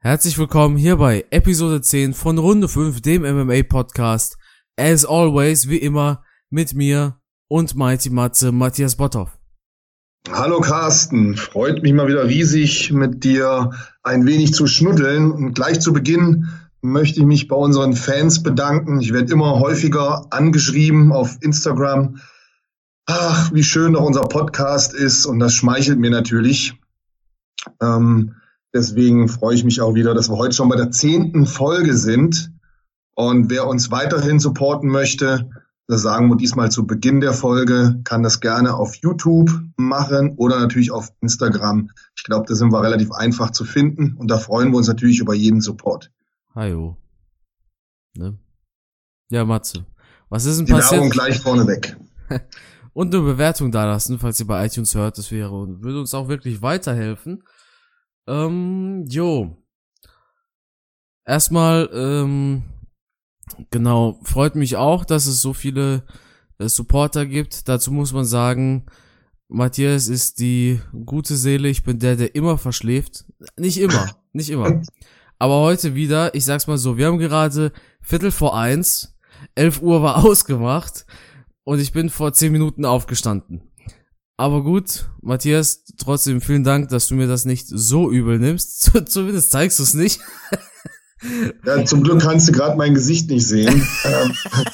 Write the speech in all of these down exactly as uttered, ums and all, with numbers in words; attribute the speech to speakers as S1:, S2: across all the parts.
S1: Herzlich willkommen hier bei Episode zehn von Runde fünf, dem M M A-Podcast. As always, wie immer, mit mir und Mighty Matze, Matthias Botthoff.
S2: Hallo Carsten, freut mich mal wieder riesig, mit dir ein wenig zu schnuddeln. Und gleich zu Beginn möchte ich mich bei unseren Fans bedanken. Ich werde immer häufiger angeschrieben auf Instagram. Ach, wie schön doch unser Podcast ist, und das schmeichelt mir natürlich. Ähm, deswegen freue ich mich auch wieder, dass wir heute schon bei der zehnten Folge sind. Und wer uns weiterhin supporten möchte, das sagen wir diesmal zu Beginn der Folge, kann das gerne auf YouTube machen oder natürlich auf Instagram. Ich glaube, da sind wir relativ einfach zu finden und da freuen wir uns natürlich über jeden Support.
S1: Hallo. Ne? Ja, Matze, was ist denn
S2: Die
S1: passiert?
S2: Die Werbung gleich vorneweg.
S1: Und eine Bewertung dalassen, falls ihr bei iTunes hört, das wäre und würde uns auch wirklich weiterhelfen. Ähm, jo. Erstmal, ähm, genau, freut mich auch, dass es so viele äh, Supporter gibt. Dazu muss man sagen, Matthias ist die gute Seele, ich bin der, der immer verschläft. Nicht immer, nicht immer. Aber heute wieder, ich sag's mal so, wir haben gerade Viertel vor eins, elf Uhr war ausgemacht und ich bin vor zehn Minuten aufgestanden. Aber gut, Matthias, trotzdem vielen Dank, dass du mir das nicht so übel nimmst. Zumindest zeigst du es nicht.
S2: Ja, zum Glück kannst du gerade mein Gesicht nicht sehen. ähm,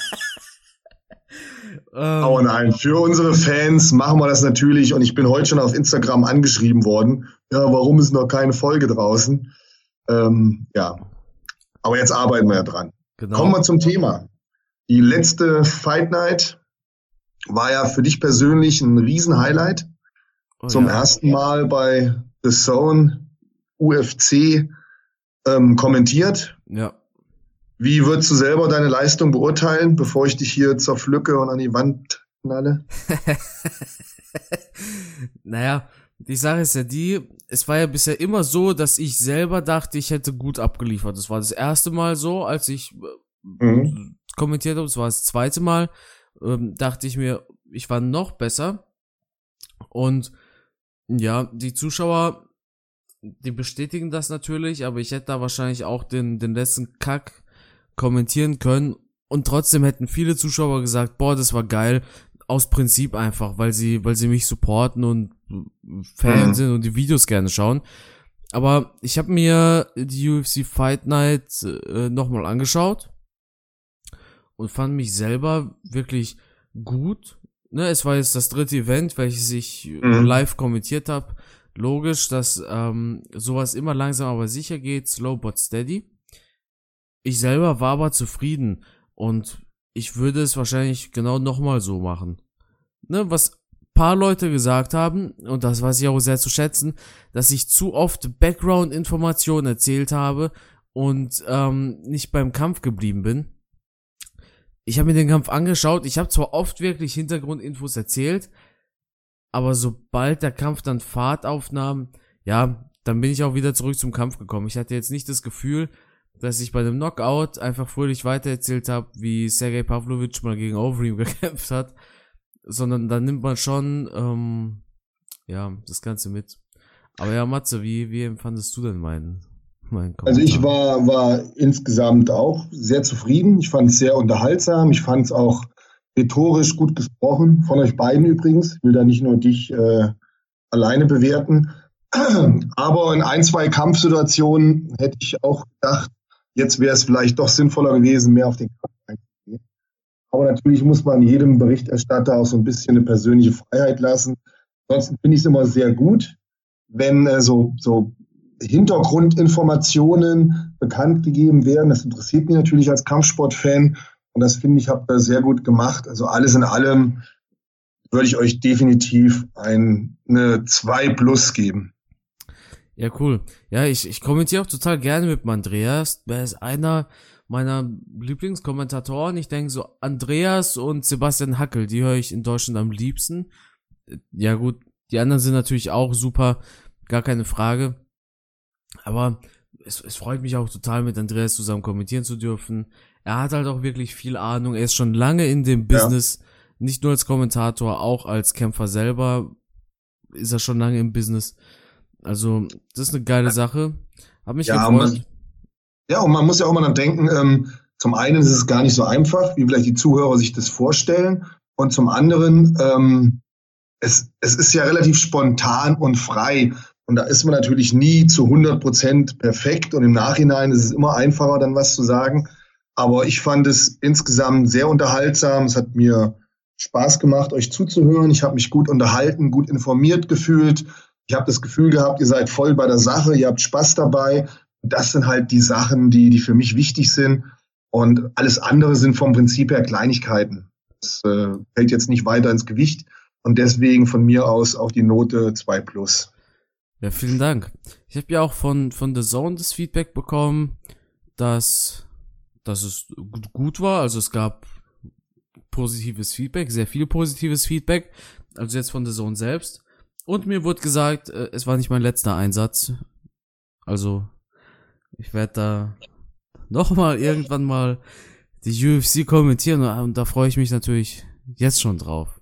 S2: Aber nein, für unsere Fans machen wir das natürlich. Und ich bin heute schon auf Instagram angeschrieben worden. Ja, warum ist noch keine Folge draußen? Ähm, ja, aber jetzt arbeiten wir ja dran. Genau. Kommen wir zum Thema. Die letzte Fight Night war ja für dich persönlich ein Riesen-Highlight. Oh, zum ja. ersten Mal bei The Zone U F C ähm, kommentiert.
S1: Ja.
S2: Wie würdest du selber deine Leistung beurteilen, bevor ich dich hier zerpflücke und an die Wand knalle?
S1: Naja, die Sache ist ja die, es war ja bisher immer so, dass ich selber dachte, ich hätte gut abgeliefert. Das war das erste Mal so, als ich mhm. kommentiert habe, das war das zweite Mal, ähm, dachte ich mir, ich war noch besser. Und ja, die Zuschauer, die bestätigen das natürlich, aber ich hätte da wahrscheinlich auch den, den letzten Kack kommentieren können und trotzdem hätten viele Zuschauer gesagt, boah, das war geil, aus Prinzip einfach, weil sie, weil sie mich supporten und Fan mhm. sind und die Videos gerne schauen. Aber ich habe mir die U F C Fight Night äh, nochmal angeschaut und fand mich selber wirklich gut. Ne, es war jetzt das dritte Event, welches ich mhm. live kommentiert habe. Logisch, dass ähm, sowas immer langsam aber sicher geht, slow but steady. Ich selber war aber zufrieden und ich würde es wahrscheinlich genau nochmal so machen. Ne, was paar Leute gesagt haben, und das weiß ich auch sehr zu schätzen, dass ich zu oft Background-Informationen erzählt habe und ähm, nicht beim Kampf geblieben bin. Ich habe mir den Kampf angeschaut, ich habe zwar oft wirklich Hintergrundinfos erzählt, aber sobald der Kampf dann Fahrt aufnahm, ja, dann bin ich auch wieder zurück zum Kampf gekommen. Ich hatte jetzt nicht das Gefühl, dass ich bei dem Knockout einfach fröhlich weitererzählt habe, wie Sergej Pavlovich mal gegen Overeem gekämpft hat, sondern dann nimmt man schon, ähm, ja, das Ganze mit. Aber ja, Matze, wie, wie empfandest du denn meinen, meinen Kommentar?
S2: Also ich war, war insgesamt auch sehr zufrieden. Ich fand es sehr unterhaltsam. Ich fand es auch rhetorisch gut gesprochen, von euch beiden übrigens. Ich will da nicht nur dich äh, alleine bewerten. Aber in ein, zwei Kampfsituationen hätte ich auch gedacht, jetzt wäre es vielleicht doch sinnvoller gewesen, mehr auf den Kampf einzugehen. Aber natürlich muss man jedem Berichterstatter auch so ein bisschen eine persönliche Freiheit lassen. Ansonsten finde ich es immer sehr gut, wenn äh, so, so Hintergrundinformationen bekannt gegeben werden. Das interessiert mich natürlich als Kampfsportfan. Und das finde ich, habt ihr sehr gut gemacht. Also alles in allem würde ich euch definitiv ein, eine zwei plus geben.
S1: Ja, cool. Ja, ich, ich kommentiere auch total gerne mit dem Andreas. Der ist einer meiner Lieblingskommentatoren. Ich denke so, Andreas und Sebastian Hackel, die höre ich in Deutschland am liebsten. Ja gut, die anderen sind natürlich auch super, gar keine Frage. Aber es, es freut mich auch total, mit Andreas zusammen kommentieren zu dürfen. Er hat halt auch wirklich viel Ahnung. Er ist schon lange in dem Business, ja. Nicht nur als Kommentator, auch als Kämpfer selber ist er schon lange im Business. Also, das ist eine geile Sache. Hab mich
S2: Ja,
S1: gefreut.
S2: man, ja, und man muss ja auch mal dann denken, ähm, zum einen ist es gar nicht so einfach, wie vielleicht die Zuhörer sich das vorstellen. Und zum anderen, ähm, es, es ist ja relativ spontan und frei. Und da ist man natürlich nie zu hundert Prozent perfekt. Und im Nachhinein ist es immer einfacher, dann was zu sagen. Aber ich fand es insgesamt sehr unterhaltsam. Es hat mir Spaß gemacht, euch zuzuhören. Ich habe mich gut unterhalten, gut informiert gefühlt. Ich habe das Gefühl gehabt, ihr seid voll bei der Sache, ihr habt Spaß dabei. Und das sind halt die Sachen, die, die für mich wichtig sind. Und alles andere sind vom Prinzip her Kleinigkeiten. Das äh, fällt jetzt nicht weiter ins Gewicht. Und deswegen von mir aus auch die Note zwei plus.
S1: Ja, vielen Dank. Ich habe ja auch von von The Zone das Feedback bekommen, dass dass es gut, gut war. Also es gab positives Feedback, sehr viel positives Feedback. Also jetzt von The Zone selbst. Und mir wurde gesagt, äh, es war nicht mein letzter Einsatz. Also ich werde da nochmal irgendwann mal die U F C kommentieren und da freue ich mich natürlich jetzt schon drauf.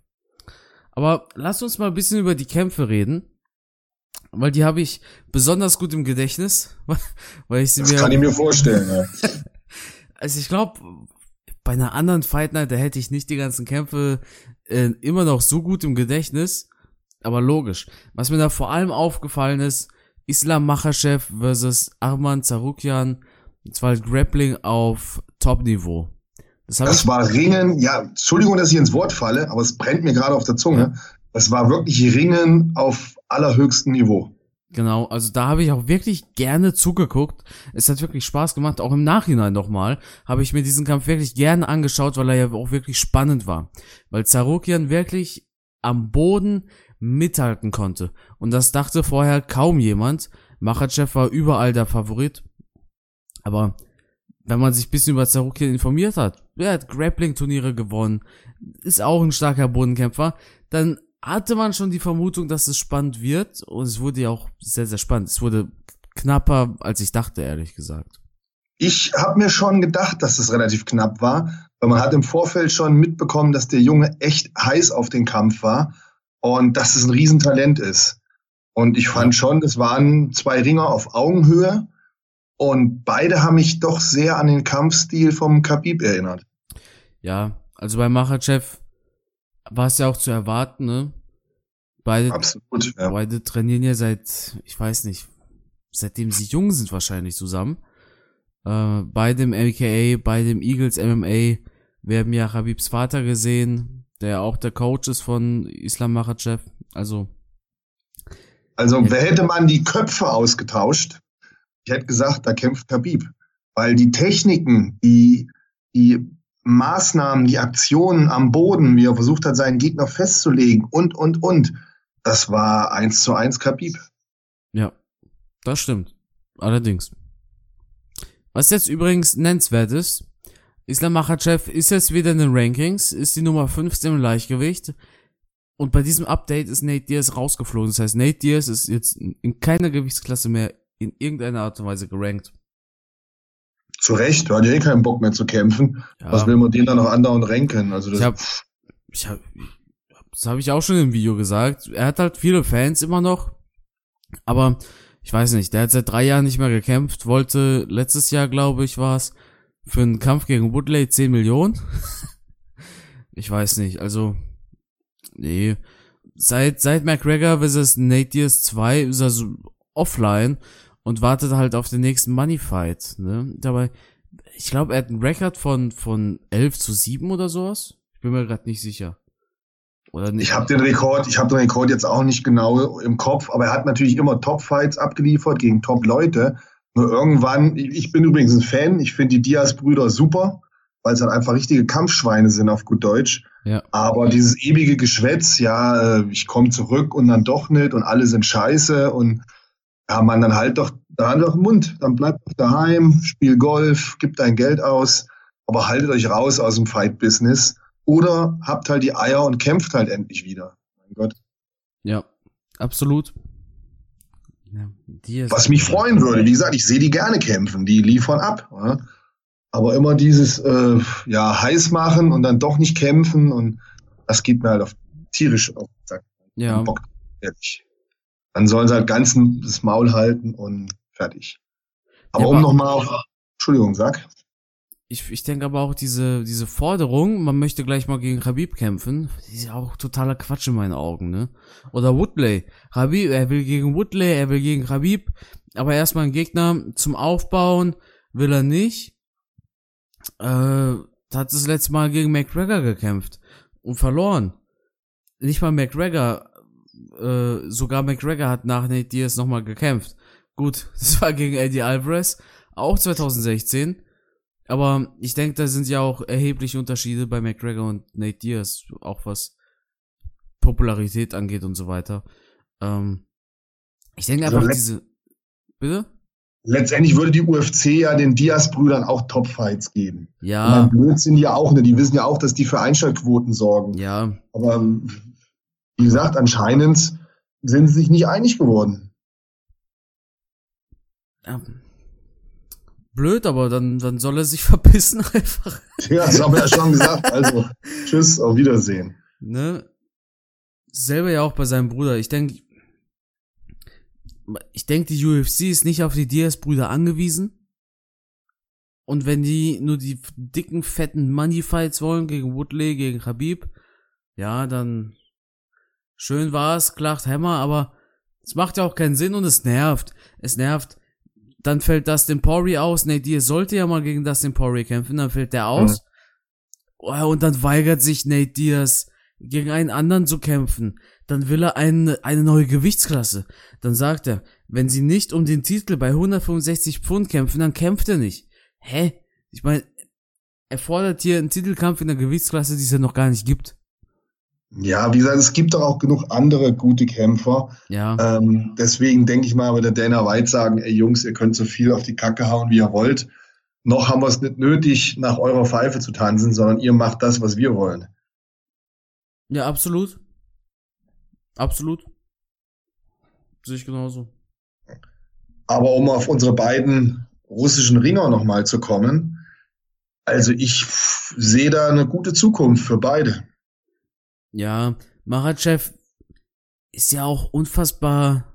S1: Aber lasst uns mal ein bisschen über die Kämpfe reden, weil die habe ich besonders gut im Gedächtnis, weil ich sie
S2: Das
S1: mir...
S2: Das kann ich mir vorstellen, ja.
S1: Also ich glaube, bei einer anderen Fight Night, da hätte ich nicht die ganzen Kämpfe äh, immer noch so gut im Gedächtnis, aber logisch. Was mir da vor allem aufgefallen ist, Islam Makhachev versus Arman Tsarukyan, das war halt Grappling auf Top-Niveau.
S2: Das, das war Ringen, ja, Entschuldigung, dass ich ins Wort falle, aber es brennt mir gerade auf der Zunge. Das war wirklich Ringen auf allerhöchstem Niveau.
S1: Genau, also da habe ich auch wirklich gerne zugeguckt. Es hat wirklich Spaß gemacht, auch im Nachhinein nochmal habe ich mir diesen Kampf wirklich gerne angeschaut, weil er ja auch wirklich spannend war. Weil Tsarukyan wirklich am Boden mithalten konnte. Und das dachte vorher kaum jemand. Makhachev war überall der Favorit. Aber wenn man sich ein bisschen über Tsarukyan informiert hat, er hat Grappling-Turniere gewonnen, ist auch ein starker Bodenkämpfer, dann hatte man schon die Vermutung, dass es spannend wird, und es wurde ja auch sehr, sehr spannend. Es wurde knapper, als ich dachte, ehrlich gesagt.
S2: Ich habe mir schon gedacht, dass es relativ knapp war, weil man hat im Vorfeld schon mitbekommen, dass der Junge echt heiß auf den Kampf war und dass es ein Riesentalent ist. Und ich fand schon, es waren zwei Ringer auf Augenhöhe und beide haben mich doch sehr an den Kampfstil vom Khabib erinnert.
S1: Ja, also bei Makhachev war es ja auch zu erwarten, ne? Beide,
S2: Absolut, ja.
S1: Beide trainieren ja seit, ich weiß nicht, seitdem sie jung sind wahrscheinlich zusammen. Äh, beide im M K A, beide im Eagles M M A. Wir haben ja Khabibs Vater gesehen, der auch der Coach ist von Islam Makhachev. Also,
S2: also wer hätte man die Köpfe ausgetauscht? Ich hätte gesagt, da kämpft Khabib. Weil die Techniken, die, die Maßnahmen, die Aktionen am Boden, wie er versucht hat, seinen Gegner festzulegen und, und, und, das war eins zu eins Khabib.
S1: Ja, das stimmt. Allerdings. Was jetzt übrigens nennenswert ist, Islam Makhachev ist jetzt wieder in den Rankings, ist die Nummer fünfzehn im Leichtgewicht. Und bei diesem Update ist Nate Diaz rausgeflogen. Das heißt, Nate Diaz ist jetzt in keiner Gewichtsklasse mehr in irgendeiner Art und Weise gerankt.
S2: Zu Recht, du hast ja eh keinen Bock mehr zu kämpfen. Ja. Was will man den dann noch andauernd ranken? Also das
S1: ich hab, ich hab, das habe ich auch schon im Video gesagt. Er hat halt viele Fans immer noch. Aber ich weiß nicht, der hat seit drei Jahren nicht mehr gekämpft. Wollte letztes Jahr, glaube ich, war es für einen Kampf gegen Woodley zehn Millionen. Ich weiß nicht, also nee. Seit, seit McGregor versus Nate Diaz zwei ist er so offline und wartet halt auf den nächsten Moneyfight, ne? Dabei, ich glaube, er hat einen Rekord von, von elf zu sieben oder sowas. Ich bin mir gerade nicht sicher. Oder nicht?
S2: Ich habe den Rekord, ich habe den Rekord jetzt auch nicht genau im Kopf, aber er hat natürlich immer Top-Fights abgeliefert gegen Top-Leute. Nur irgendwann, ich bin übrigens ein Fan, ich finde die Diaz-Brüder super, weil es halt einfach richtige Kampfschweine sind auf gut Deutsch.
S1: Ja.
S2: Aber dieses ewige Geschwätz, ja, ich komme zurück und dann doch nicht und alle sind scheiße und ja, man, dann halt doch, da doch im Mund, dann bleibt doch daheim, spiel Golf, gib dein Geld aus, aber haltet euch raus aus dem Fight-Business oder habt halt die Eier und kämpft halt endlich wieder. Mein Gott.
S1: Ja, absolut. Ja,
S2: was mich freuen würde, wie gesagt, ich sehe die gerne kämpfen, die liefern ab. Ja? Aber immer dieses äh, ja heiß machen und dann doch nicht kämpfen und das geht mir halt auf tierisch auf den Sack.
S1: Ja.
S2: Bock, ehrlich. Dann sollen sie halt ganz das Maul halten und fertig. Aber
S1: ja,
S2: um nochmal auf, Entschuldigung, sag.
S1: Ich, ich denke aber auch diese, diese Forderung, man möchte gleich mal gegen Khabib kämpfen, die ist ja auch totaler Quatsch in meinen Augen, ne? Oder Woodley. Khabib, er will gegen Woodley, er will gegen Khabib, aber erstmal einen Gegner zum Aufbauen will er nicht. Äh, hat das letzte Mal gegen McGregor gekämpft und verloren. Nicht mal McGregor, äh, sogar McGregor hat nach Nate Diaz nochmal gekämpft. Gut, das war gegen Eddie Alvarez, auch zwanzig sechzehn. Aber ich denke, da sind ja auch erhebliche Unterschiede bei McGregor und Nate Diaz, auch was Popularität angeht und so weiter. Ähm, ich denke einfach also diese... Bitte?
S2: Letztendlich würde die U F C ja den Diaz-Brüdern auch Top-Fights geben.
S1: Ja.
S2: Und blöd sind die ja auch, ne? Die wissen ja auch, dass die für Einschaltquoten sorgen.
S1: Ja.
S2: Aber wie gesagt, anscheinend sind sie sich nicht einig geworden.
S1: Ja. Blöd, aber dann, dann soll er sich verpissen einfach.
S2: Ja, das haben wir ja schon gesagt. Also, tschüss, auf Wiedersehen.
S1: Ne? Selber ja auch bei seinem Bruder. Ich denke, ich denke, die U F C ist nicht auf die Diaz-Brüder angewiesen. Und wenn die nur die dicken, fetten Money-Fights wollen gegen Woodley, gegen Khabib, ja, dann schön war's, Klacht Hämmer, aber es macht ja auch keinen Sinn und es nervt. Es nervt. Dann fällt Dustin Poirier aus. Nate Diaz sollte ja mal gegen Dustin Poirier kämpfen, dann fällt der aus. Mhm. Und dann weigert sich Nate Diaz, gegen einen anderen zu kämpfen. Dann will er eine, eine neue Gewichtsklasse. Dann sagt er, wenn sie nicht um den Titel bei hundertfünfundsechzig Pfund kämpfen, dann kämpft er nicht. Hä? Ich meine, er fordert hier einen Titelkampf in der Gewichtsklasse, die es ja noch gar nicht gibt.
S2: Ja, wie gesagt, es gibt doch auch genug andere gute Kämpfer.
S1: Ja.
S2: Ähm, deswegen denke ich mal, wird der Dana White sagen, ey Jungs, ihr könnt so viel auf die Kacke hauen, wie ihr wollt. Noch haben wir es nicht nötig, nach eurer Pfeife zu tanzen, sondern ihr macht das, was wir wollen.
S1: Ja, absolut. Absolut. Sehe ich genauso.
S2: Aber um auf unsere beiden russischen Ringer nochmal zu kommen, also ich sehe da eine gute Zukunft für beide.
S1: Ja, Makhachev ist ja auch unfassbar,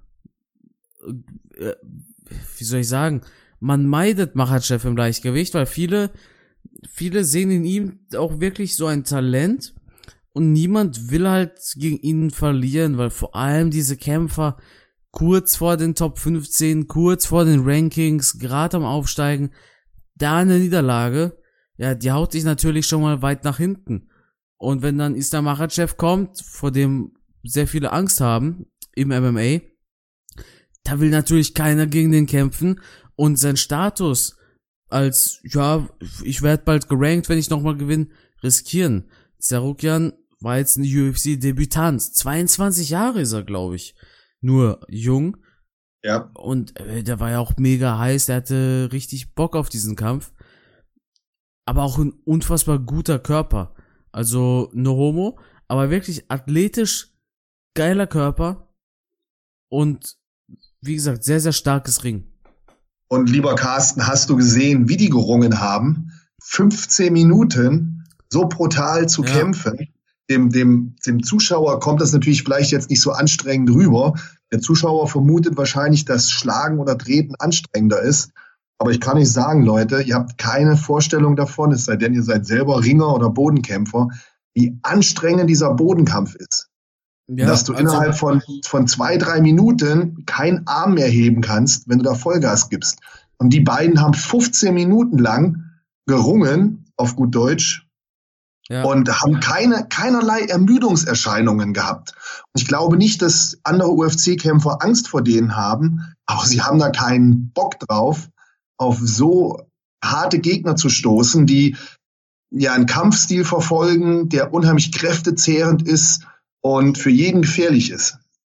S1: äh, wie soll ich sagen, man meidet Makhachev im Leichtgewicht, weil viele, viele sehen in ihm auch wirklich so ein Talent und niemand will halt gegen ihn verlieren, weil vor allem diese Kämpfer kurz vor den Top fünfzehn, kurz vor den Rankings, gerade am Aufsteigen, da eine Niederlage, ja, die haut dich natürlich schon mal weit nach hinten. Und wenn dann Islam Makhachev kommt, vor dem sehr viele Angst haben im M M A, da will natürlich keiner gegen den kämpfen und sein Status als, ja, ich werde bald gerankt, wenn ich nochmal gewinne, riskieren. Tsarukyan war jetzt ein U F C-Debütant, zweiundzwanzig Jahre ist er, glaube ich, nur jung.
S2: Ja.
S1: Und äh, der war ja auch mega heiß, der hatte richtig Bock auf diesen Kampf. Aber auch ein unfassbar guter Körper. Also, no homo, aber wirklich athletisch geiler Körper und, wie gesagt, sehr, sehr starkes Ring.
S2: Und lieber Carsten, hast du gesehen, wie die gerungen haben? fünfzehn Minuten so brutal zu ja. kämpfen. Dem, dem, dem Zuschauer kommt das natürlich vielleicht jetzt nicht so anstrengend rüber. Der Zuschauer vermutet wahrscheinlich, dass Schlagen oder Treten anstrengender ist. Aber ich kann nicht sagen, Leute, ihr habt keine Vorstellung davon, es sei denn, ihr seid selber Ringer oder Bodenkämpfer, wie anstrengend dieser Bodenkampf ist. Ja, dass du also innerhalb von, von zwei, drei Minuten keinen Arm mehr heben kannst, wenn du da Vollgas gibst. Und die beiden haben fünfzehn Minuten lang gerungen, auf gut Deutsch, ja. und haben keine, keinerlei Ermüdungserscheinungen gehabt. Und ich glaube nicht, dass andere U F C-Kämpfer Angst vor denen haben, aber sie haben da keinen Bock drauf, auf so harte Gegner zu stoßen, die ja einen Kampfstil verfolgen, der unheimlich kräftezehrend ist und für jeden gefährlich ist.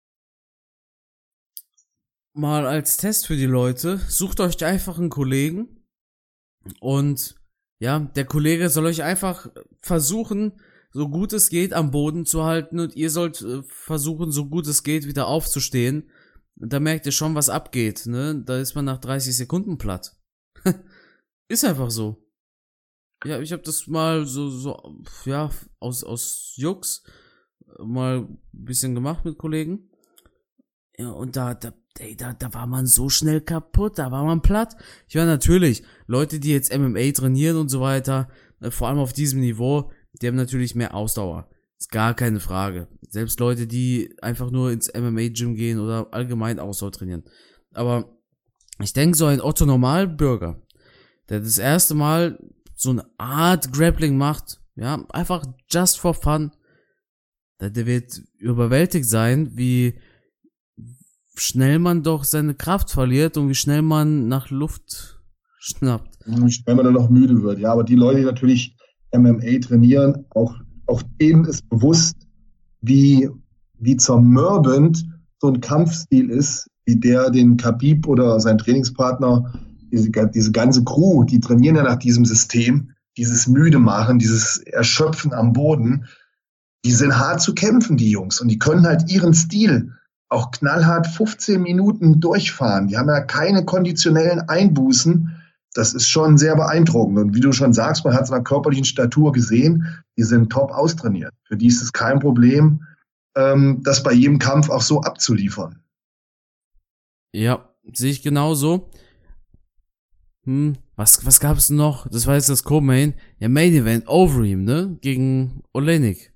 S1: Mal als Test für die Leute, sucht euch einfach einen Kollegen und ja, der Kollege soll euch einfach versuchen, so gut es geht, am Boden zu halten und ihr sollt versuchen, so gut es geht, wieder aufzustehen. Und da merkt ihr schon, was abgeht, ne? Da ist man nach dreißig Sekunden platt. Ist einfach so. Ja, ich habe das mal so, so, ja, aus, aus Jux mal ein bisschen gemacht mit Kollegen. Ja, und da, da, ey, da, da war man so schnell kaputt, da war man platt. Ich meine, natürlich, Leute, die jetzt M M A trainieren und so weiter, äh, vor allem auf diesem Niveau, die haben natürlich mehr Ausdauer. Ist gar keine Frage. Selbst Leute, die einfach nur ins M M A-Gym gehen oder allgemein Ausdauer trainieren. Aber ich denke, so ein Otto-Normalbürger, der das erste Mal so eine Art Grappling macht, ja, einfach just for fun, der, der wird überwältigt sein, wie schnell man doch seine Kraft verliert und wie schnell man nach Luft schnappt.
S2: Wie schnell man dann noch müde wird. Ja, aber die Leute, die natürlich M M A trainieren, auch, auch denen ist bewusst, wie, wie zermürbend so ein Kampfstil ist, wie der den Khabib oder sein Trainingspartner, diese, diese ganze Crew, die trainieren ja nach diesem System, dieses müde machen, dieses Erschöpfen am Boden, die sind hart zu kämpfen, die Jungs, und die können halt ihren Stil auch knallhart fünfzehn Minuten durchfahren. Die haben ja keine konditionellen Einbußen. Das ist schon sehr beeindruckend. Und wie du schon sagst, man hat es an der körperlichen Statur gesehen, die sind top austrainiert. Für die ist es kein Problem, ähm, das bei jedem Kampf auch so abzuliefern.
S1: Ja, sehe ich genauso. Hm, was, was gab's noch? Das war jetzt das Co-Main. Ja, Main Event, Overeem, ne? Gegen Oleinik.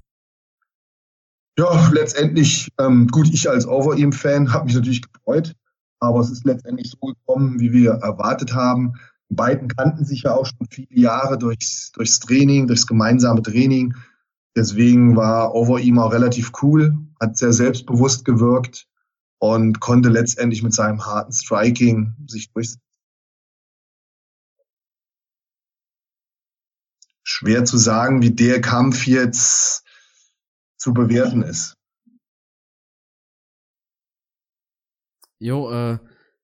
S2: Ja, letztendlich, ähm, gut, ich als Overeem-Fan habe mich natürlich gefreut, aber es ist letztendlich so gekommen, wie wir erwartet haben. Die beiden kannten sich ja auch schon viele Jahre durchs, durchs Training, durchs gemeinsame Training. Deswegen war Overeem auch relativ cool, hat sehr selbstbewusst gewirkt und konnte letztendlich mit seinem harten Striking sich durchsetzen. Schwer zu sagen, wie der Kampf jetzt zu bewerten ist.
S1: Jo, äh,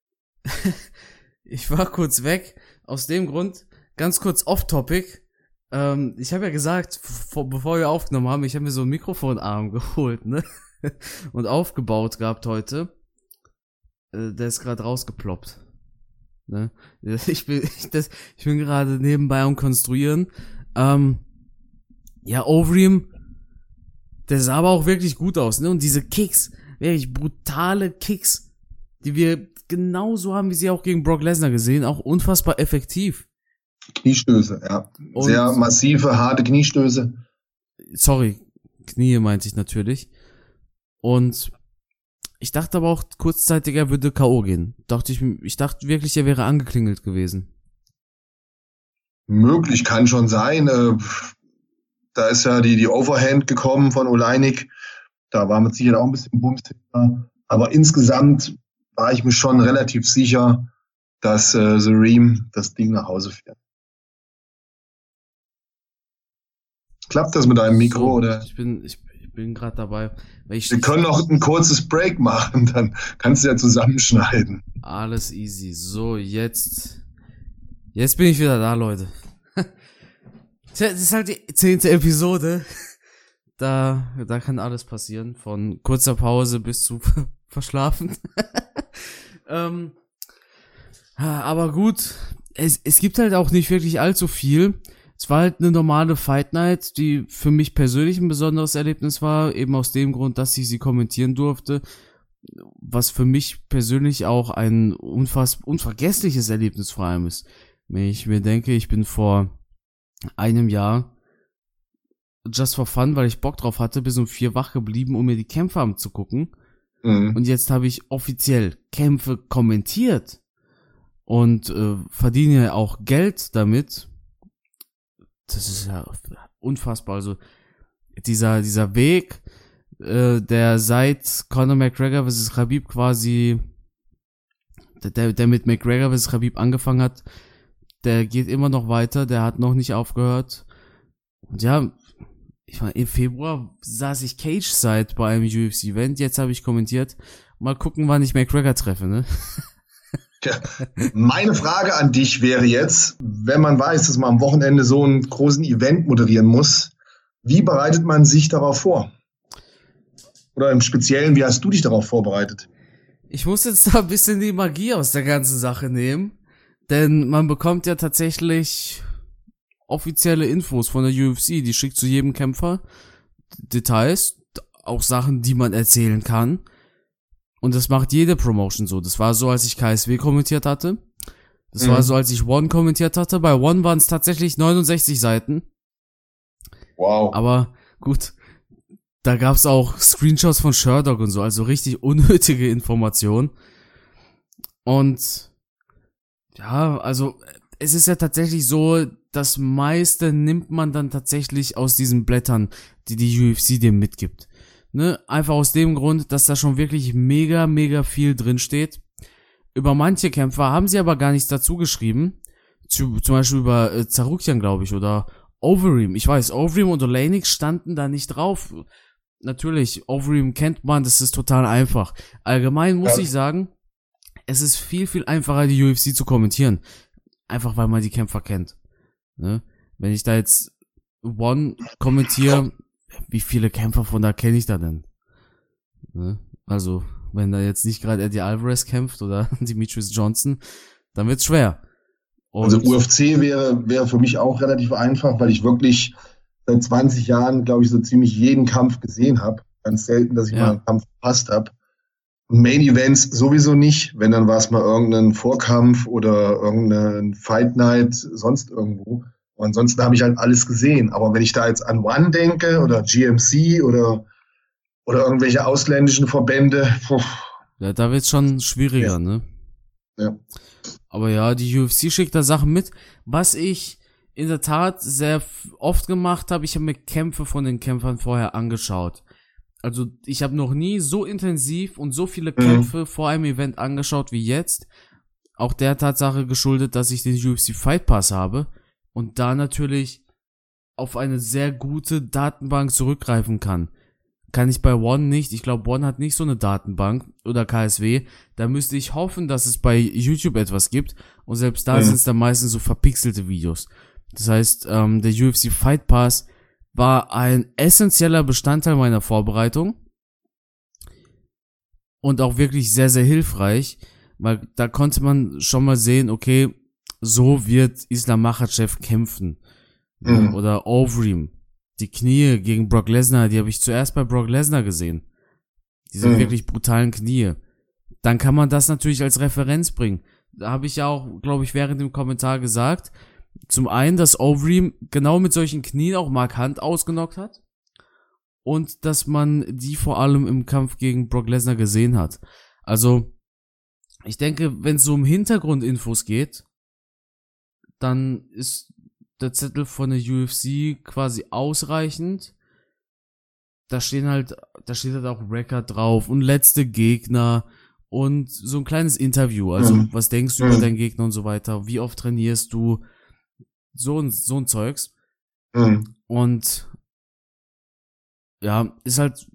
S1: ich war kurz weg, aus dem Grund, ganz kurz off-topic, ähm, ich habe ja gesagt, vor, bevor wir aufgenommen haben, ich habe mir so einen Mikrofonarm geholt, ne, und aufgebaut gehabt heute, äh, der ist gerade rausgeploppt, ne, ich bin, ich, das, ich bin gerade nebenbei am Konstruieren, ähm, ja, Overeem, der sah aber auch wirklich gut aus, ne? Und diese Kicks, wirklich brutale Kicks, die wir genauso haben, wie sie auch gegen Brock Lesnar gesehen, auch unfassbar effektiv.
S2: Kniestöße, ja. Und sehr massive, harte Kniestöße.
S1: Sorry, Knie meinte ich natürlich. Und ich dachte aber auch kurzzeitig, er würde K O gehen. Dachte ich, ich dachte wirklich, er wäre angeklingelt gewesen.
S2: Möglich, kann schon sein. Äh, Da ist ja die, die Overhand gekommen von Oleinik. Da war mit Sicherheit auch ein bisschen Bums hinter. Aber insgesamt war ich mir schon relativ sicher, dass äh, The Ream das Ding nach Hause fährt. Klappt das mit deinem Mikro?
S1: So,
S2: oder?
S1: Ich bin, ich, ich bin gerade dabei. Weil ich
S2: Wir können noch ein kurzes Break machen, dann kannst du ja zusammenschneiden.
S1: Alles easy. So, jetzt. Jetzt bin ich wieder da, Leute. Das ist halt die zehnte Episode. Da, da kann alles passieren. Von kurzer Pause bis zu verschlafen. ähm, aber gut, es, es gibt halt auch nicht wirklich allzu viel. Es war halt eine normale Fight Night, die für mich persönlich ein besonderes Erlebnis war. Eben aus dem Grund, dass ich sie kommentieren durfte. Was für mich persönlich auch ein unfass, unvergessliches Erlebnis vor allem ist. Wenn ich mir denke, ich bin vor einem Jahr just for fun, weil ich Bock drauf hatte, bis um vier wach geblieben, um mir die Kämpfe anzugucken. Mhm. Und jetzt habe ich offiziell Kämpfe kommentiert und äh, verdiene auch Geld damit. Das ist ja unfassbar. Also dieser dieser Weg, äh, der seit Conor McGregor versus Khabib quasi, der der mit McGregor versus Khabib angefangen hat, der geht immer noch weiter, der hat noch nicht aufgehört. Und ja, ich meine, im Februar saß ich Cage-Side bei einem U F C-Event, jetzt habe ich kommentiert. Mal gucken, wann ich McGregor treffe, ne?
S2: Ja, meine Frage an dich wäre jetzt, wenn man weiß, dass man am Wochenende so einen großen Event moderieren muss, wie bereitet man sich darauf vor? Oder im Speziellen, wie hast du dich darauf vorbereitet?
S1: Ich muss jetzt da ein bisschen die Magie aus der ganzen Sache nehmen. Denn man bekommt ja tatsächlich offizielle Infos von der U F C, die schickt zu jedem Kämpfer Details, auch Sachen, die man erzählen kann. Und das macht jede Promotion so. Das war so, als ich K S W kommentiert hatte. Das mhm. war so, als ich One kommentiert hatte. Bei One waren es tatsächlich neunundsechzig Seiten.
S2: Wow.
S1: Aber gut, da gab's auch Screenshots von Sherdog und so, also richtig unnötige Informationen. Und ja, also es ist ja tatsächlich so, das meiste nimmt man dann tatsächlich aus diesen Blättern, die die U F C dir mitgibt. Ne? Einfach aus dem Grund, dass da schon wirklich mega, mega viel drin steht. Über manche Kämpfer haben sie aber gar nichts dazu geschrieben. Zum Beispiel über äh, Tsarukyan, glaube ich, oder Overeem. Ich weiß, Overeem und Oleinik standen da nicht drauf. Natürlich, Overeem kennt man, das ist total einfach. Allgemein muss ja. ich sagen, es ist viel, viel einfacher, die U F C zu kommentieren. Einfach, weil man die Kämpfer kennt. Ne? Wenn ich da jetzt One kommentiere, wie viele Kämpfer von da kenne ich da denn? Ne? Also, wenn da jetzt nicht gerade Eddie Alvarez kämpft oder Demetrius Johnson, dann wird's schwer.
S2: Und also U F C wäre, wäre für mich auch relativ einfach, weil ich wirklich seit zwanzig Jahren, glaube ich, so ziemlich jeden Kampf gesehen habe. Ganz selten, dass ich ja. mal einen Kampf verpasst habe. Main Events sowieso nicht, wenn dann war es mal irgendein Vorkampf oder irgendein Fight Night, sonst irgendwo. Und ansonsten habe ich halt alles gesehen. Aber wenn ich da jetzt an One denke oder G M C oder, oder irgendwelche ausländischen Verbände, puh.
S1: Ja, da wird's schon schwieriger, ja. ne?
S2: Ja.
S1: Aber ja, die U F C schickt da Sachen mit. Was ich in der Tat sehr oft gemacht habe, ich habe mir Kämpfe von den Kämpfern vorher angeschaut. Also ich habe noch nie so intensiv und so viele Kämpfe mhm. vor einem Event angeschaut wie jetzt. Auch der Tatsache geschuldet, dass ich den U F C Fight Pass habe und da natürlich auf eine sehr gute Datenbank zurückgreifen kann. Kann ich bei One nicht. Ich glaube, One hat nicht so eine Datenbank oder K S W. Da müsste ich hoffen, dass es bei YouTube etwas gibt. Und selbst da mhm. sind es dann meistens so verpixelte Videos. Das heißt, ähm, der U F C Fight Pass war ein essentieller Bestandteil meiner Vorbereitung und auch wirklich sehr, sehr hilfreich, weil da konnte man schon mal sehen, okay, so wird Islam Makhachev kämpfen. Mhm. Oder Overeem. Die Knie gegen Brock Lesnar, die habe ich zuerst bei Brock Lesnar gesehen. Diese mhm. wirklich brutalen Knie. Dann kann man das natürlich als Referenz bringen. Da habe ich ja auch, glaube ich, während dem Kommentar gesagt, zum einen, dass Overeem genau mit solchen Knien auch Mark Hunt ausgenockt hat und dass man die vor allem im Kampf gegen Brock Lesnar gesehen hat. Also, ich denke, wenn es so um Hintergrundinfos geht, dann ist der Zettel von der U F C quasi ausreichend. Da stehen halt, da steht halt auch Record drauf und letzte Gegner und so ein kleines Interview. Also, mhm. was denkst du mhm. über deinen Gegner und so weiter? Wie oft trainierst du? So ein, so ein Zeugs. Mhm. Und ja, ist halt,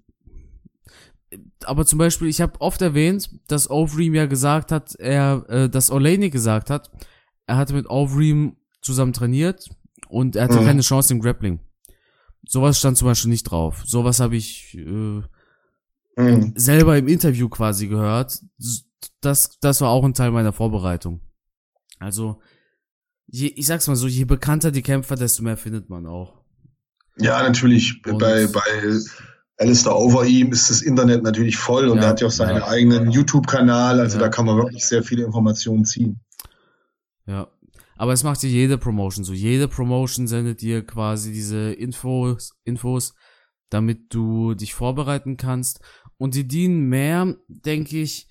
S1: aber zum Beispiel, ich habe oft erwähnt, dass Overeem ja gesagt hat, er, äh, dass Oleinik gesagt hat, er hatte mit Overeem zusammen trainiert und er hatte mhm. keine Chance im Grappling. Sowas stand zum Beispiel nicht drauf. Sowas habe ich äh, mhm. selber im Interview quasi gehört. Das, das war auch ein Teil meiner Vorbereitung. Also, Je, ich sag's mal so, je bekannter die Kämpfer, desto mehr findet man auch.
S2: Ja, natürlich. Und bei, bei Alistair Overeem ist das Internet natürlich voll und ja, er hat ja auch seinen ja. eigenen YouTube-Kanal, also ja. da kann man wirklich sehr viele Informationen ziehen.
S1: Ja, aber es macht ja jede Promotion so. Jede Promotion sendet dir quasi diese Infos, Infos, damit du dich vorbereiten kannst. Und die dienen mehr, denke ich,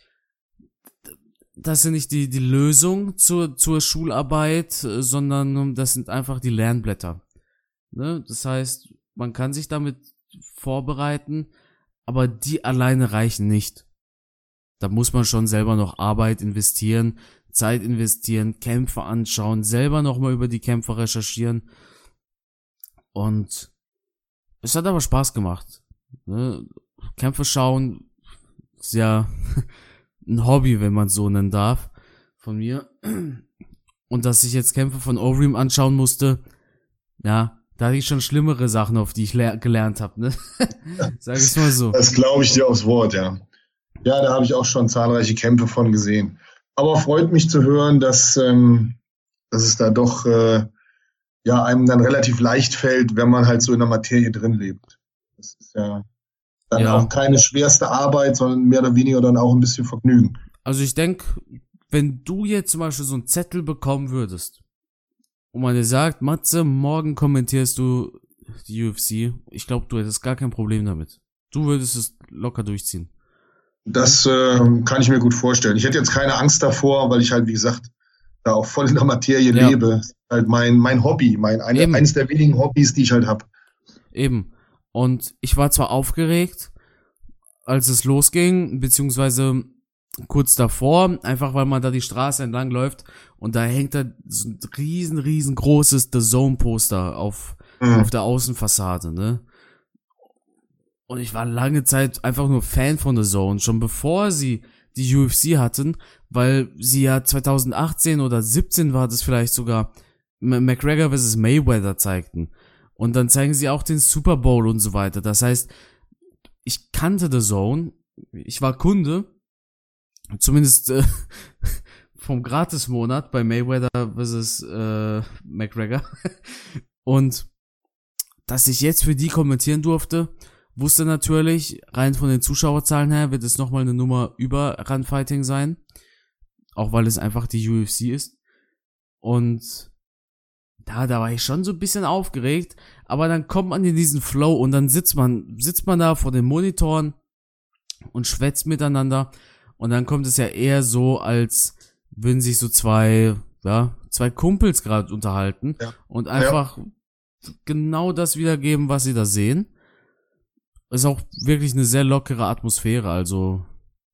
S1: das sind nicht die, die Lösung zur, zur Schularbeit, sondern das sind einfach die Lernblätter. Ne? Das heißt, man kann sich damit vorbereiten, aber die alleine reichen nicht. Da muss man schon selber noch Arbeit investieren, Zeit investieren, Kämpfe anschauen, selber nochmal über die Kämpfe recherchieren. Und es hat aber Spaß gemacht. Ne? Kämpfe schauen ist ja ein Hobby, wenn man es so nennen darf, von mir. Und dass ich jetzt Kämpfe von Overeem anschauen musste, ja, da hatte ich schon schlimmere Sachen, auf die ich le- gelernt habe, ne? Sag ich mal so.
S2: Das glaube ich dir aufs Wort, ja. Ja, da habe ich auch schon zahlreiche Kämpfe von gesehen. Aber freut mich zu hören, dass, ähm, dass es da doch äh, ja einem dann relativ leicht fällt, wenn man halt so in der Materie drin lebt. Das ist ja Dann ja. auch keine schwerste Arbeit, sondern mehr oder weniger dann auch ein bisschen Vergnügen.
S1: Also ich denke, wenn du jetzt zum Beispiel so einen Zettel bekommen würdest und man dir sagt, Matze, morgen kommentierst du die U F C, ich glaube, du hättest gar kein Problem damit. Du würdest es locker durchziehen.
S2: Das äh, kann ich mir gut vorstellen. Ich hätte jetzt keine Angst davor, weil ich halt, wie gesagt, da auch voll in der Materie ja. lebe. Das ist halt mein, mein Hobby, mein eine, eines der wenigen Hobbys, die ich halt habe.
S1: Eben. Und ich war zwar aufgeregt, als es losging, beziehungsweise kurz davor, einfach weil man da die Straße entlang läuft und da hängt da so ein riesen, riesengroßes The Zone Poster auf, mhm. auf der Außenfassade, ne? Und ich war lange Zeit einfach nur Fan von The Zone, schon bevor sie die U F C hatten, weil sie ja zwanzig achtzehn oder siebzehn war das vielleicht sogar, McGregor versus Mayweather zeigten. Und dann zeigen sie auch den Super Bowl und so weiter. Das heißt, ich kannte The Zone, ich war Kunde, zumindest äh, vom Gratis-Monat bei Mayweather versus äh, McGregor. Und dass ich jetzt für die kommentieren durfte, wusste natürlich, rein von den Zuschauerzahlen her, wird es nochmal eine Nummer über Run-Fighting sein. Auch weil es einfach die U F C ist. Und da, da war ich schon so ein bisschen aufgeregt, aber dann kommt man in diesen Flow und dann sitzt man, sitzt man da vor den Monitoren und schwätzt miteinander und dann kommt es ja eher so, als würden sich so zwei, ja, zwei Kumpels gerade unterhalten ja. und einfach ja. genau das wiedergeben, was sie da sehen. Ist auch wirklich eine sehr lockere Atmosphäre, also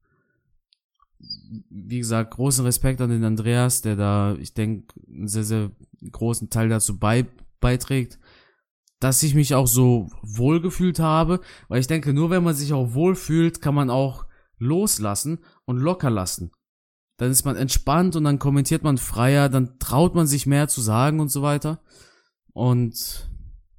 S1: wie gesagt, großen Respekt an den Andreas, der da, ich denke, einen sehr, sehr großen Teil dazu bei, beiträgt, dass ich mich auch so wohlgefühlt habe, weil ich denke, nur wenn man sich auch wohlfühlt, kann man auch loslassen und locker lassen. Dann ist man entspannt und dann kommentiert man freier, dann traut man sich mehr zu sagen und so weiter. Und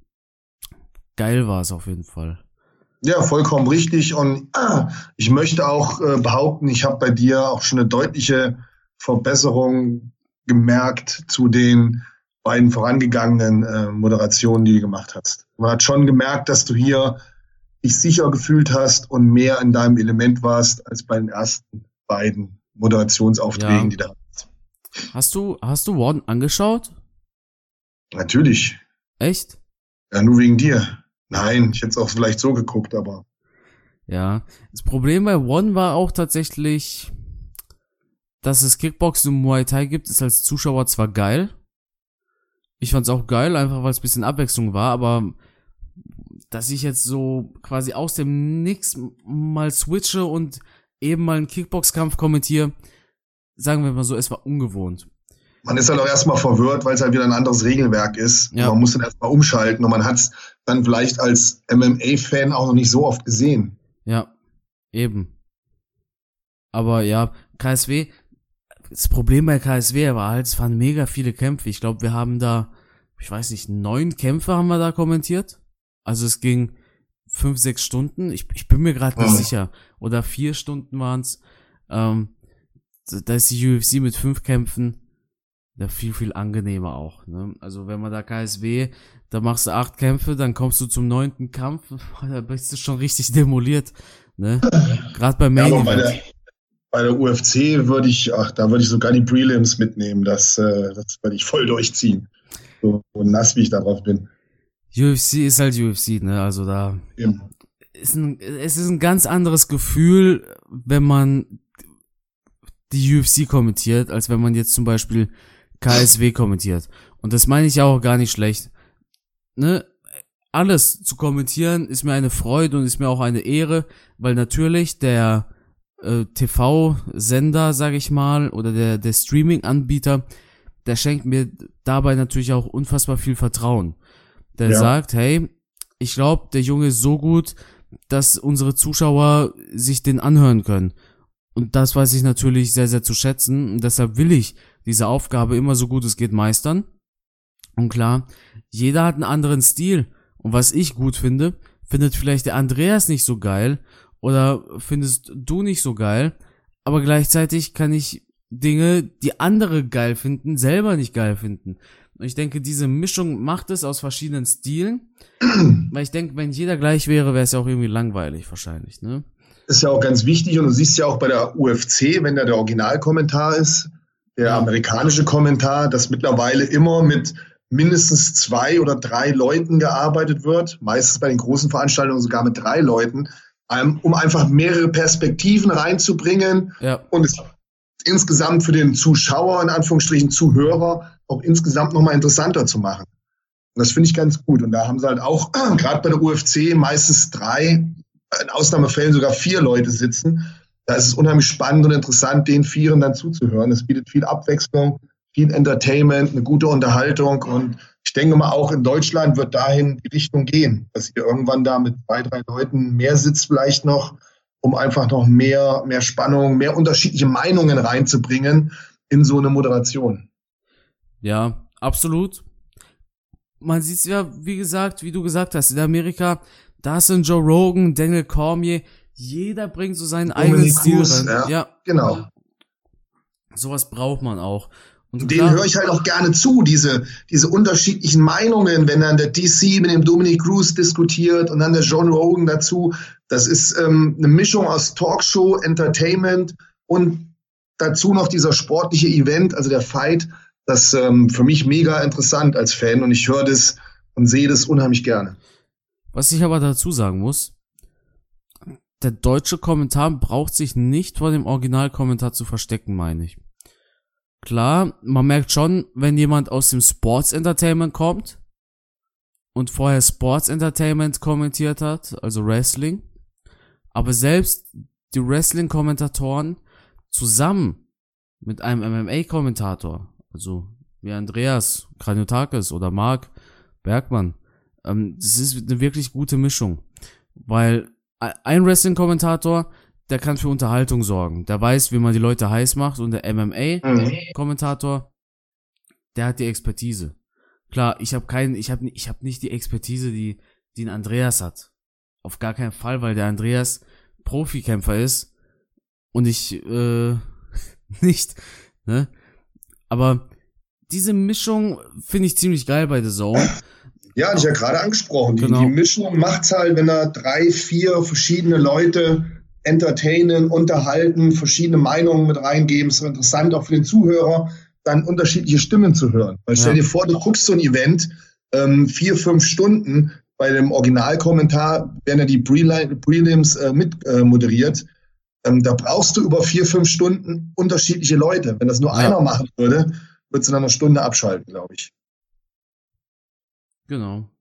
S1: geil war es auf jeden Fall.
S2: Ja, vollkommen richtig. Und ah, ich möchte auch äh, behaupten, ich habe bei dir auch schon eine deutliche Verbesserung gemerkt zu den beiden vorangegangenen äh, Moderationen, die du gemacht hast. Man hat schon gemerkt, dass du hier dich sicher gefühlt hast und mehr in deinem Element warst als bei den ersten beiden Moderationsaufträgen, ja. die da hast.
S1: Hast du, hast du One angeschaut?
S2: Natürlich.
S1: Echt?
S2: Ja, nur wegen dir. Nein, ich hätte es auch vielleicht so geguckt, aber.
S1: Ja, das Problem bei One war auch tatsächlich, dass es Kickboxen und Muay Thai gibt, ist als Zuschauer zwar geil. Ich fand's auch geil, einfach weil es ein bisschen Abwechslung war, aber dass ich jetzt so quasi aus dem Nix mal switche und eben mal einen Kickbox-Kampf kommentiere, sagen wir mal so, es war ungewohnt.
S2: Man ist halt auch erstmal verwirrt, weil es halt wieder ein anderes Regelwerk ist. Ja. Man muss dann erstmal umschalten und man hat es dann vielleicht als M M A-Fan auch noch nicht so oft gesehen.
S1: Ja, eben. Aber ja, K S W, das Problem bei K S W war halt, es waren mega viele Kämpfe. Ich glaube, wir haben da, ich weiß nicht, neun Kämpfe haben wir da kommentiert. Also es ging fünf, sechs Stunden. Ich, ich bin mir gerade nicht ja. sicher. Oder vier Stunden waren's. Ähm, da ist die U F C mit fünf Kämpfen ja viel, viel angenehmer auch. Ne? Also wenn man da K S W, da machst du acht Kämpfe, dann kommst du zum neunten Kampf, da bist du schon richtig demoliert. Ne? Gerade bei Main
S2: ja, bei der, bei der U F C würde ich, ach, da würde ich sogar die Prelims mitnehmen. Das, äh, das würde ich voll durchziehen. So, so nass, wie ich da drauf bin.
S1: U F C ist halt U F C, ne? Also da ja. ist ein, es ist ein ganz anderes Gefühl, wenn man die U F C kommentiert, als wenn man jetzt zum Beispiel K S W kommentiert. Und das meine ich auch gar nicht schlecht. Ne? Alles zu kommentieren ist mir eine Freude und ist mir auch eine Ehre, weil natürlich der äh, T V-Sender, sag ich mal, oder der, der Streaming-Anbieter, der schenkt mir dabei natürlich auch unfassbar viel Vertrauen. Der ja. sagt, hey, ich glaube, der Junge ist so gut, dass unsere Zuschauer sich den anhören können. Und das weiß ich natürlich sehr, sehr zu schätzen. Und deshalb will ich diese Aufgabe immer so gut es geht meistern. Und klar, jeder hat einen anderen Stil. Und was ich gut finde, findet vielleicht der Andreas nicht so geil oder findest du nicht so geil. Aber gleichzeitig kann ich Dinge, die andere geil finden, selber nicht geil finden. Und ich denke, diese Mischung macht es aus verschiedenen Stilen. Weil ich denke, wenn jeder gleich wäre, wäre es ja auch irgendwie langweilig wahrscheinlich, ne?
S2: Ist ja auch ganz wichtig und du siehst ja auch bei der U F C, wenn da der Originalkommentar ist, der ja. amerikanische Kommentar, dass mittlerweile immer mit mindestens zwei oder drei Leuten gearbeitet wird, meistens bei den großen Veranstaltungen sogar mit drei Leuten, um einfach mehrere Perspektiven reinzubringen
S1: ja.
S2: und es insgesamt für den Zuschauer, in Anführungsstrichen Zuhörer, auch insgesamt nochmal interessanter zu machen. Und das finde ich ganz gut. Und da haben sie halt auch, gerade bei der U F C, meistens drei, in Ausnahmefällen sogar vier Leute sitzen. Da ist es unheimlich spannend und interessant, den Vieren dann zuzuhören. Es bietet viel Abwechslung, viel Entertainment, eine gute Unterhaltung. Und ich denke mal, auch in Deutschland wird dahin die Richtung gehen, dass ihr irgendwann da mit zwei, drei Leuten mehr sitzt vielleicht noch, um einfach noch mehr, mehr Spannung, mehr unterschiedliche Meinungen reinzubringen in so eine Moderation.
S1: Ja, absolut. Man sieht es ja, wie gesagt, wie du gesagt hast, in Amerika, da sind Joe Rogan, Daniel Cormier, jeder bringt so seinen eigenen Stil rein.
S2: Ja, ja, genau.
S1: Sowas braucht man auch.
S2: Und denen höre ich halt auch gerne zu, diese, diese unterschiedlichen Meinungen, wenn dann der D C mit dem Dominic Cruz diskutiert und dann der John Rogan dazu. Das ist ähm, eine Mischung aus Talkshow, Entertainment und dazu noch dieser sportliche Event, also der Fight. Das ist ähm, für mich mega interessant als Fan und ich höre das und sehe das unheimlich gerne.
S1: Was ich aber dazu sagen muss, der deutsche Kommentar braucht sich nicht vor dem Originalkommentar zu verstecken, meine ich. Klar, man merkt schon, wenn jemand aus dem Sports Entertainment kommt und vorher Sports Entertainment kommentiert hat, also Wrestling, aber selbst die Wrestling-Kommentatoren zusammen mit einem M M A-Kommentator, also wie Andreas Kranjotakis oder Mark Bergmann, ähm, das ist eine wirklich gute Mischung, weil ein Wrestling-Kommentator, der kann für Unterhaltung sorgen. Der weiß, wie man die Leute heiß macht. Und der M M A-Kommentator, der hat die Expertise. Klar, ich habe keinen, ich habe ich hab nicht die Expertise, die, die ein Andreas hat. Auf gar keinen Fall, weil der Andreas Profikämpfer ist und ich äh, nicht. Ne? Aber diese Mischung finde ich ziemlich geil bei The Zone.
S2: Ja, hatte ich ja gerade angesprochen. Die,
S1: genau.
S2: die Mischung macht's halt, wenn da drei, vier verschiedene Leute entertainen, unterhalten, verschiedene Meinungen mit reingeben. Es ist interessant auch für den Zuhörer, dann unterschiedliche Stimmen zu hören. Weil stell dir vor, du guckst so ein Event, ähm, vier, fünf Stunden, bei dem Originalkommentar werden ja die Prelims äh, mit äh, moderiert. Ähm, da brauchst du über vier, fünf Stunden unterschiedliche Leute. Wenn das nur ja. einer machen würde, würdest du in einer Stunde abschalten, glaube ich.
S1: Genau.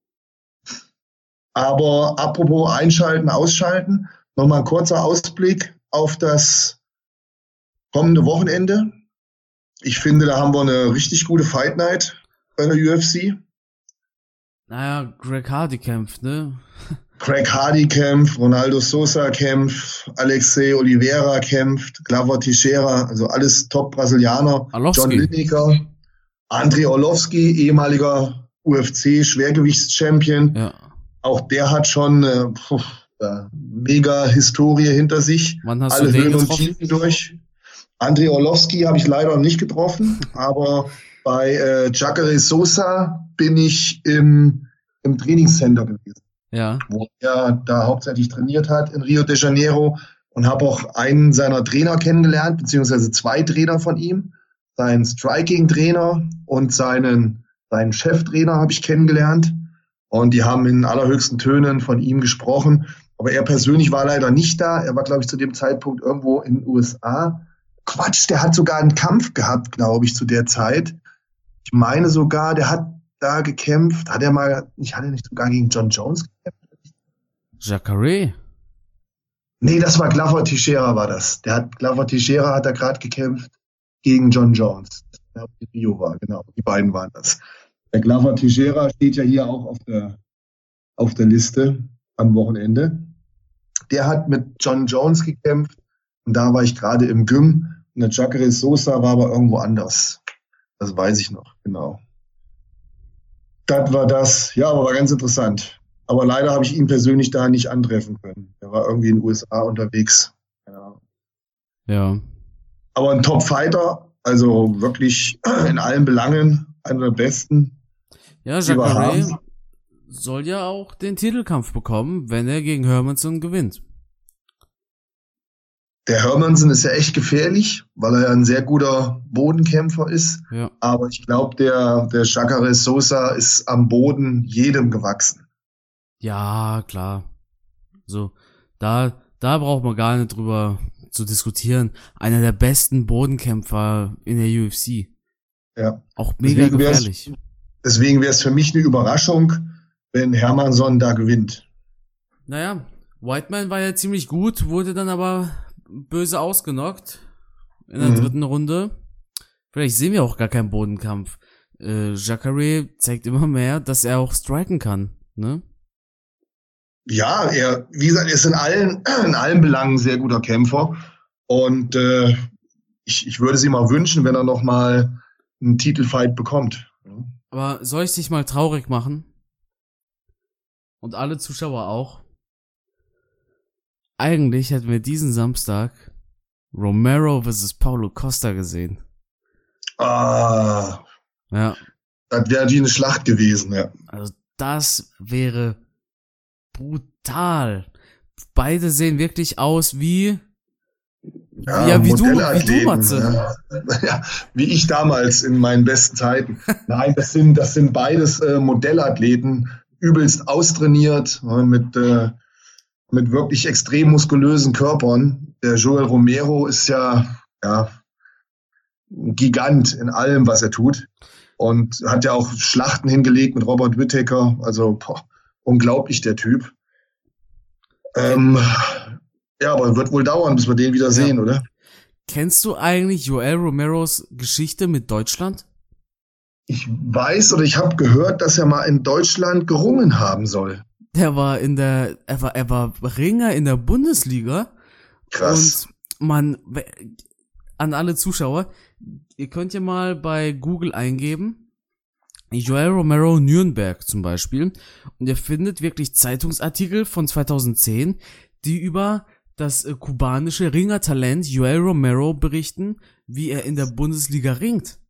S2: Aber apropos einschalten, ausschalten, nochmal ein kurzer Ausblick auf das kommende Wochenende. Ich finde, da haben wir eine richtig gute Fight Night bei der U F C.
S1: Naja, Greg Hardy kämpft, ne?
S2: Greg Hardy kämpft, Ronaldo Sosa kämpft, Alexei Oliveira kämpft, Glover Teixeira, also alles Top-Brasilianer.
S1: Arlovski.
S2: John Lineker, Andrei Arlovski, ehemaliger U F C-Schwergewichts-Champion.
S1: Ja.
S2: Auch der hat schon äh, pf, äh, mega Historie hinter sich.
S1: Wann hast
S2: Alle
S1: du den
S2: Höhen und
S1: getroffen?
S2: Tiefen durch. Andrei Arlovski habe ich leider nicht getroffen, aber bei äh, Jacare Sosa bin ich im, im Trainingscenter gewesen.
S1: Ja.
S2: Wo er da hauptsächlich trainiert hat in Rio de Janeiro und habe auch einen seiner Trainer kennengelernt, beziehungsweise zwei Trainer von ihm. Seinen Striking-Trainer und seinen Seinen Cheftrainer habe ich kennengelernt und die haben in allerhöchsten Tönen von ihm gesprochen. Aber er persönlich war leider nicht da. Er war, glaube ich, zu dem Zeitpunkt irgendwo in den U S A. Quatsch, der hat sogar einen Kampf gehabt, glaube ich, zu der Zeit. Ich meine sogar, der hat da gekämpft. Hat er mal, ich hatte nicht sogar gegen John Jones gekämpft?
S1: Jacare?
S2: Nee, das war Glover Teixeira, war das. Der hat, Glover Teixeira hat da gerade gekämpft gegen John Jones. Der Rio war, genau. Die beiden waren das. Der Glover Teixeira steht ja hier auch auf der, auf der Liste am Wochenende. Der hat mit John Jones gekämpft und da war ich gerade im Gym und der Jacare Sosa war aber irgendwo anders. Das weiß ich noch, genau. Das war das. Ja, aber war ganz interessant. Aber leider habe ich ihn persönlich da nicht antreffen können. Er war irgendwie in den U S A unterwegs. Ja.
S1: Ja.
S2: aber ein Top-Fighter, also wirklich in allen Belangen einer der besten.
S1: Ja, Jacare soll ja auch den Titelkampf bekommen, wenn er gegen Hermansson gewinnt.
S2: Der Hermansson ist ja echt gefährlich, weil er ja ein sehr guter Bodenkämpfer ist.
S1: Ja.
S2: Aber ich glaube, der, der Jacare Souza ist am Boden jedem gewachsen.
S1: Ja, klar. So, da, da braucht man gar nicht drüber zu diskutieren. Einer der besten Bodenkämpfer in der U F C.
S2: Ja.
S1: Auch mega
S2: deswegen
S1: gefährlich.
S2: Deswegen wäre es für mich eine Überraschung, wenn Hermansson da gewinnt.
S1: Naja, Whiteman war ja ziemlich gut, wurde dann aber böse ausgenockt in der mhm. dritten Runde. Vielleicht sehen wir auch gar keinen Bodenkampf. Äh, Jacare zeigt immer mehr, dass er auch striken kann, ne?
S2: Ja, er, wie gesagt, er ist in allen, in allen Belangen ein sehr guter Kämpfer. Und äh, ich, ich würde es ihm mal wünschen, wenn er noch mal einen Titelfight bekommt.
S1: Aber soll ich dich mal traurig machen? Und alle Zuschauer auch? Eigentlich hätten wir diesen Samstag Romero versus Paulo Costa gesehen.
S2: Ah.
S1: Ja.
S2: Das wäre wie eine Schlacht gewesen, ja.
S1: Also das wäre brutal. Beide sehen wirklich aus wie
S2: ja,
S1: ja wie du, wie du, Matze.
S2: Ja. Ja, wie ich damals in meinen besten Zeiten. Nein, das sind das sind beides äh, Modellathleten, übelst austrainiert, äh, mit äh, mit wirklich extrem muskulösen Körpern. Der Joel Romero ist ja ja ein Gigant in allem, was er tut, und hat ja auch Schlachten hingelegt mit Robert Whittaker. Also boah, unglaublich, der Typ. Ähm, ja, aber wird wohl dauern, bis wir den wieder sehen, ja. Oder?
S1: Kennst du eigentlich Joel Romeros Geschichte mit Deutschland?
S2: Ich weiß oder ich habe gehört, dass er mal in Deutschland gerungen haben soll.
S1: Der war in der, er war, er war Ringer in der Bundesliga.
S2: Krass.
S1: Und man, an alle Zuschauer, ihr könnt ja mal bei Google eingeben, Joel Romero Nürnberg zum Beispiel, und ihr findet wirklich Zeitungsartikel von zweitausendzehn, die über das äh, kubanische Ringertalent Joel Romero berichten, wie er in der Bundesliga ringt.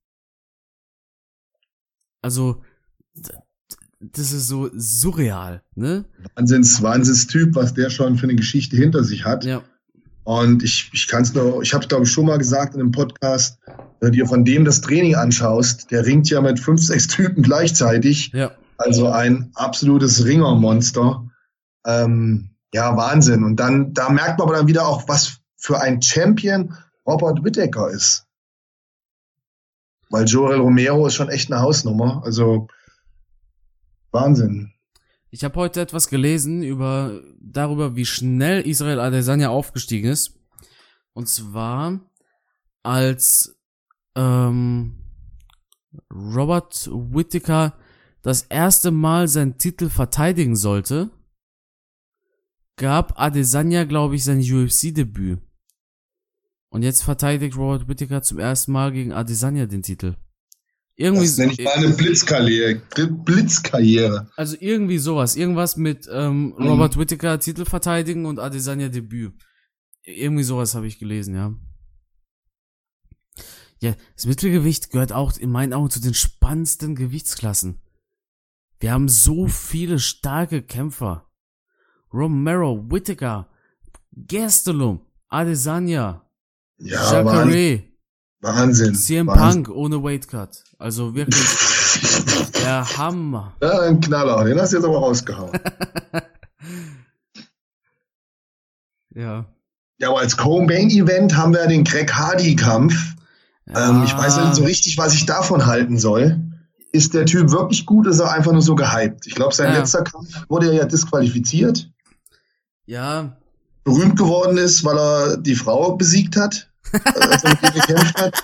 S1: Also, das ist so surreal, ne?
S2: Wahnsinns, Wahnsinnstyp, was der schon für eine Geschichte hinter sich hat.
S1: Ja.
S2: Und ich, ich kann es nur, ich habe es glaube ich schon mal gesagt in einem Podcast, wenn du dir von dem das Training anschaust, der ringt ja mit fünf, sechs Typen gleichzeitig.
S1: Ja.
S2: Also ein absolutes Ringermonster. Ähm, ja, Wahnsinn. Und dann, da merkt man aber dann wieder auch, was für ein Champion Robert Whittaker ist. Weil Joel Romero ist schon echt eine Hausnummer. Also Wahnsinn.
S1: Ich habe heute etwas gelesen über darüber, wie schnell Israel Adesanya aufgestiegen ist. Und zwar als ähm, Robert Whittaker das erste Mal seinen Titel verteidigen sollte, gab Adesanya, glaube ich, sein U F C-Debüt. Und jetzt verteidigt Robert Whittaker zum ersten Mal gegen Adesanya den Titel. Irgendwie
S2: das nenne ich mal eine Blitzkarriere. Blitzkarriere.
S1: Also irgendwie sowas. Irgendwas mit ähm, mhm. Robert Whittaker Titel verteidigen und Adesanya Debüt. Irgendwie sowas habe ich gelesen, ja. Ja, das Mittelgewicht gehört auch in meinen Augen zu den spannendsten Gewichtsklassen. Wir haben so viele starke Kämpfer. Romero, Whittaker, Gastelum, Adesanya,
S2: ja,
S1: Jacare,
S2: Wahnsinn.
S1: C M
S2: Wahnsinn.
S1: Punk ohne Weightcut. Also wirklich der Hammer.
S2: Ja, ein Knaller. Den hast du jetzt aber rausgehauen.
S1: Ja.
S2: Ja, aber als Co-Main-Event haben wir den Greg Hardy-Kampf.
S1: Ja.
S2: Ähm, ich weiß nicht so richtig, was ich davon halten soll. Ist der Typ wirklich gut, ist er einfach nur so gehypt? Ich glaube, sein
S1: ja.
S2: letzter Kampf wurde ja disqualifiziert.
S1: Ja.
S2: Berühmt geworden ist, weil er die Frau besiegt hat, als er mit ihr gekämpft hat.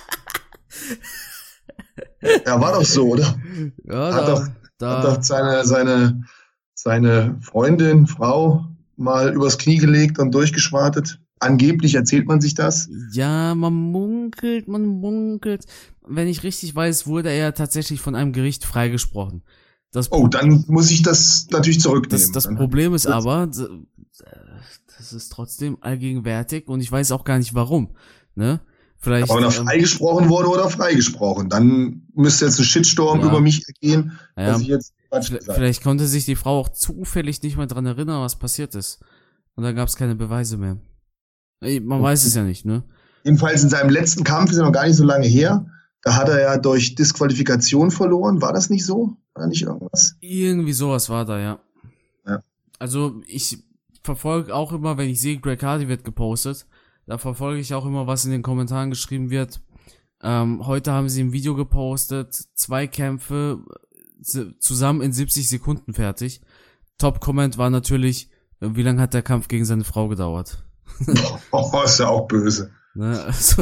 S2: Ja, war doch so, oder?
S1: Ja,
S2: hat,
S1: da,
S2: doch,
S1: da.
S2: hat doch seine, seine, seine Freundin, Frau mal übers Knie gelegt und durchgeschwartet. Angeblich erzählt man sich das.
S1: Ja, man munkelt, man munkelt. Wenn ich richtig weiß, wurde er tatsächlich von einem Gericht freigesprochen. Das
S2: oh, dann muss ich das natürlich zurücknehmen.
S1: Das, das Problem ist aber, das ist trotzdem allgegenwärtig und ich weiß auch gar nicht warum, ne?
S2: Vielleicht, aber wenn er ähm, freigesprochen wurde oder freigesprochen, dann müsste jetzt ein Shitstorm ja. über mich ergehen,
S1: ja. dass ich jetzt Quatsch gesagt habe. Vielleicht konnte sich die Frau auch zufällig nicht mehr dran erinnern, was passiert ist. Und dann gab es keine Beweise mehr. Man weiß es ja nicht, ne?
S2: Jedenfalls in seinem letzten Kampf, ist ja noch gar nicht so lange her, da hat er ja durch Disqualifikation verloren. War das nicht so? War da nicht irgendwas?
S1: Irgendwie sowas war da, ja.
S2: Ja.
S1: Also ich verfolge auch immer, wenn ich sehe, Greg Hardy wird gepostet, da verfolge ich auch immer, was in den Kommentaren geschrieben wird. Ähm, heute haben sie ein Video gepostet, zwei Kämpfe zusammen in siebzig Sekunden fertig. Top-Comment war natürlich, wie lange hat der Kampf gegen seine Frau gedauert?
S2: Oh, ist ja auch böse.
S1: Ne, also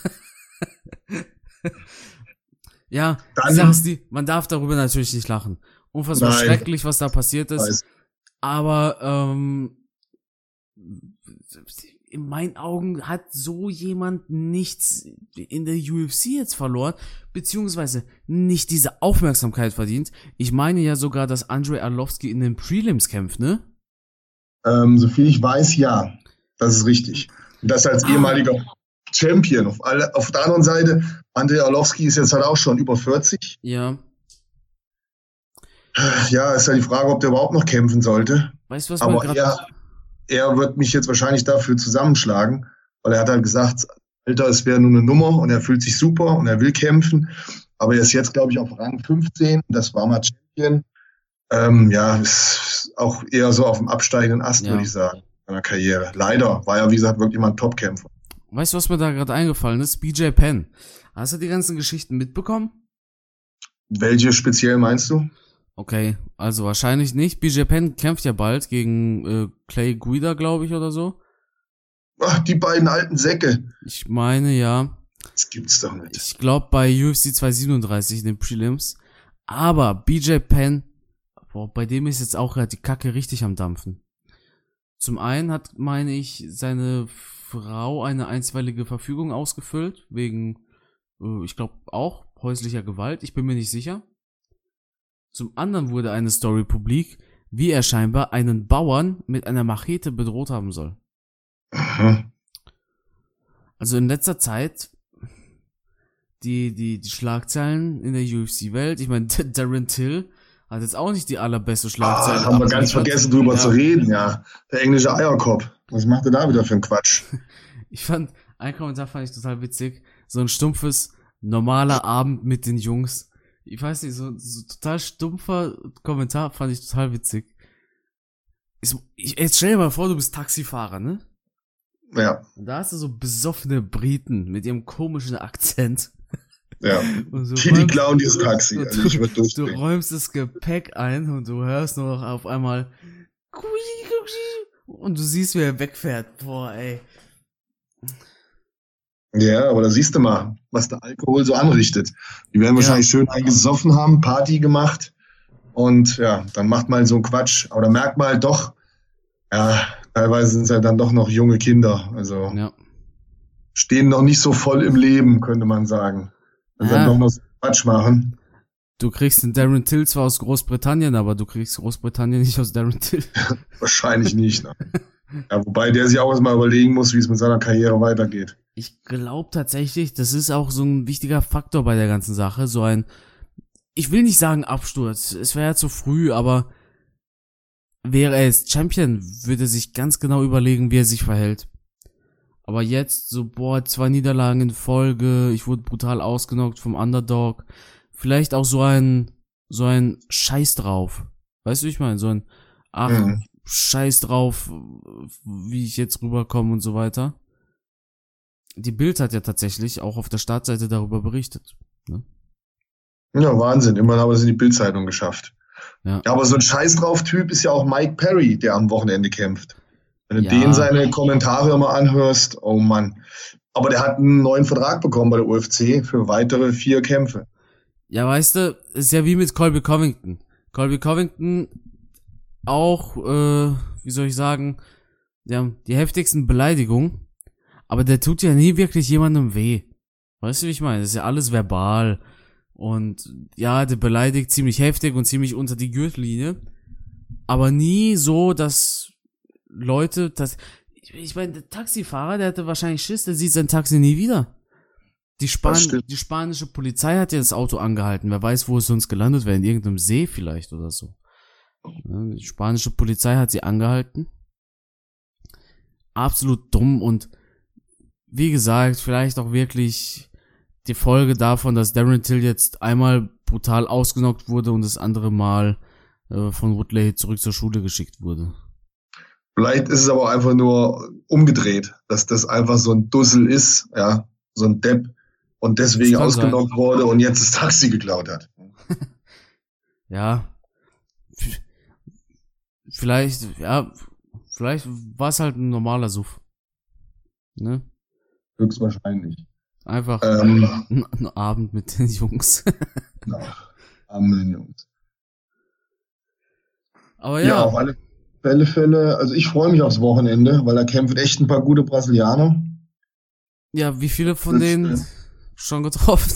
S1: ja, die Sache ist die, man darf darüber natürlich nicht lachen. Unfassbar Nein. schrecklich, was da passiert ist. Weiß. Aber ähm, in meinen Augen hat so jemand nichts in der U F C jetzt verloren, beziehungsweise nicht diese Aufmerksamkeit verdient. Ich meine ja sogar, dass Andrei Arlovski in den Prelims kämpft, ne?
S2: Ähm, soviel ich weiß, ja. Das ist richtig. Und das als ah. ehemaliger Champion. Auf, alle, auf der anderen Seite, Andrei Arlovski ist jetzt halt auch schon über vierzig.
S1: Ja.
S2: Ja, ist ja die Frage, ob der überhaupt noch kämpfen sollte.
S1: Weißt du, was
S2: Aber
S1: man gerade...
S2: Er, er wird mich jetzt wahrscheinlich dafür zusammenschlagen, weil er hat halt gesagt, Alter, es wäre nur eine Nummer und er fühlt sich super und er will kämpfen. Aber er ist jetzt, glaube ich, auf Rang fünfzehn. Das war mal Champion. Ähm, ja, ist auch eher so auf dem absteigenden Ast, ja. würde ich sagen, seiner Karriere. Leider war er, wie gesagt, wirklich mal ein Top-Kämpfer.
S1: Weißt du, was mir da gerade eingefallen ist? B J Penn. Hast du die ganzen Geschichten mitbekommen?
S2: Welche speziell meinst du?
S1: Okay, also wahrscheinlich nicht. B J Penn kämpft ja bald gegen äh, Clay Guida, glaube ich, oder so.
S2: Ach, die beiden alten Säcke.
S1: Ich meine, ja.
S2: Das gibt's doch nicht.
S1: Ich glaube bei U F C zweihundertsiebenunddreißig in den Prelims. Aber B J Penn, boah, bei dem ist jetzt auch gerade die Kacke richtig am Dampfen. Zum einen hat, meine ich, seine Frau eine einstweilige Verfügung ausgefüllt, wegen, äh, ich glaube auch, häuslicher Gewalt. Ich bin mir nicht sicher. Zum anderen wurde eine Story publik, wie er scheinbar einen Bauern mit einer Machete bedroht haben soll.
S2: Mhm.
S1: Also in letzter Zeit, die, die, die Schlagzeilen in der U F C-Welt, ich meine, Darren Till hat jetzt auch nicht die allerbeste Schlagzeile.
S2: Ah, haben wir ganz vergessen, drüber ja. zu reden, ja. Der englische Eierkopf. Was macht er da wieder für einen Quatsch?
S1: Ich fand, ein Kommentar fand ich total witzig. So ein stumpfes, normaler Abend mit den Jungs. Ich weiß nicht, so, so total stumpfer Kommentar fand ich total witzig. Ich, ich, jetzt stell dir mal vor, du bist Taxifahrer, ne?
S2: Ja.
S1: Und da hast du so besoffene Briten mit ihrem komischen Akzent.
S2: Ja,
S1: und so
S2: die, räumst, die klauen dieses Taxi.
S1: Also du, ich würd du räumst das Gepäck ein und du hörst nur noch auf einmal und du siehst, wie er wegfährt. Boah, ey.
S2: Ja, aber da siehst du mal, was der Alkohol so anrichtet. Die werden wahrscheinlich ja. schön eingesoffen haben, Party gemacht und ja, dann macht mal so einen Quatsch. Aber da merkt man halt doch, ja, teilweise sind es ja dann doch noch junge Kinder. Also
S1: ja.
S2: stehen noch nicht so voll im Leben, könnte man sagen. Und ja. dann noch so Quatsch machen.
S1: Du kriegst den Darren Till zwar aus Großbritannien, aber du kriegst Großbritannien nicht aus Darren Till.
S2: Wahrscheinlich nicht. Ne? Ja, wobei der sich auch erstmal überlegen muss, wie es mit seiner Karriere weitergeht.
S1: Ich glaube tatsächlich, das ist auch so ein wichtiger Faktor bei der ganzen Sache. So ein, ich will nicht sagen Absturz, es wäre ja zu früh, aber wäre er jetzt Champion, würde er sich ganz genau überlegen, wie er sich verhält. Aber jetzt so, boah, zwei Niederlagen in Folge, ich wurde brutal ausgenockt vom Underdog. Vielleicht auch so ein, so ein Scheiß drauf. Weißt du, wie ich meine? So ein, ach, mhm. Scheiß drauf, wie ich jetzt rüberkomme und so weiter. Die Bild hat ja tatsächlich auch auf der Startseite darüber berichtet. Ne?
S2: Ja, Wahnsinn. Immerhin haben wir es in die Bildzeitung geschafft.
S1: Ja.
S2: ja, aber so ein Scheiß drauf Typ ist ja auch Mike Perry, der am Wochenende kämpft. Wenn du
S1: ja.
S2: den seine Kommentare immer anhörst, oh Mann. Aber der hat einen neuen Vertrag bekommen bei der U F C für weitere vier Kämpfe.
S1: Ja, weißt du, ist ja wie mit Colby Covington. Colby Covington auch, äh, wie soll ich sagen, ja, die heftigsten Beleidigungen, aber der tut ja nie wirklich jemandem weh. Weißt du, wie ich meine? Das ist ja alles verbal. Und ja, der beleidigt ziemlich heftig und ziemlich unter die Gürtellinie. Aber nie so, dass Leute, das, ich meine, der Taxifahrer, der hatte wahrscheinlich Schiss, der sieht sein Taxi nie wieder. Die, Span die spanische Polizei hat ja das Auto angehalten. Wer weiß, wo es sonst gelandet wäre. In irgendeinem See vielleicht oder so. Die spanische Polizei hat sie angehalten. Absolut dumm und wie gesagt, vielleicht auch wirklich die Folge davon, dass Darren Till jetzt einmal brutal ausgenockt wurde und das andere Mal äh, von Woodley zurück zur Schule geschickt wurde.
S2: Vielleicht ist es aber einfach nur umgedreht, dass das einfach so ein Dussel ist, ja, so ein Depp und deswegen ausgenockt sein. wurde und jetzt das Taxi geklaut hat.
S1: Ja. Vielleicht, ja, vielleicht war es halt ein normaler Suff. Ne?
S2: Höchstwahrscheinlich.
S1: Einfach ähm, ein, ein Abend mit den Jungs.
S2: Ja, Abend mit den Jungs.
S1: Aber ja.
S2: Ja, auf alle Fälle, Fälle, also ich freue mich aufs Wochenende, weil da kämpfen echt ein paar gute Brasilianer.
S1: Ja, wie viele von Willst denen du? schon getroffen?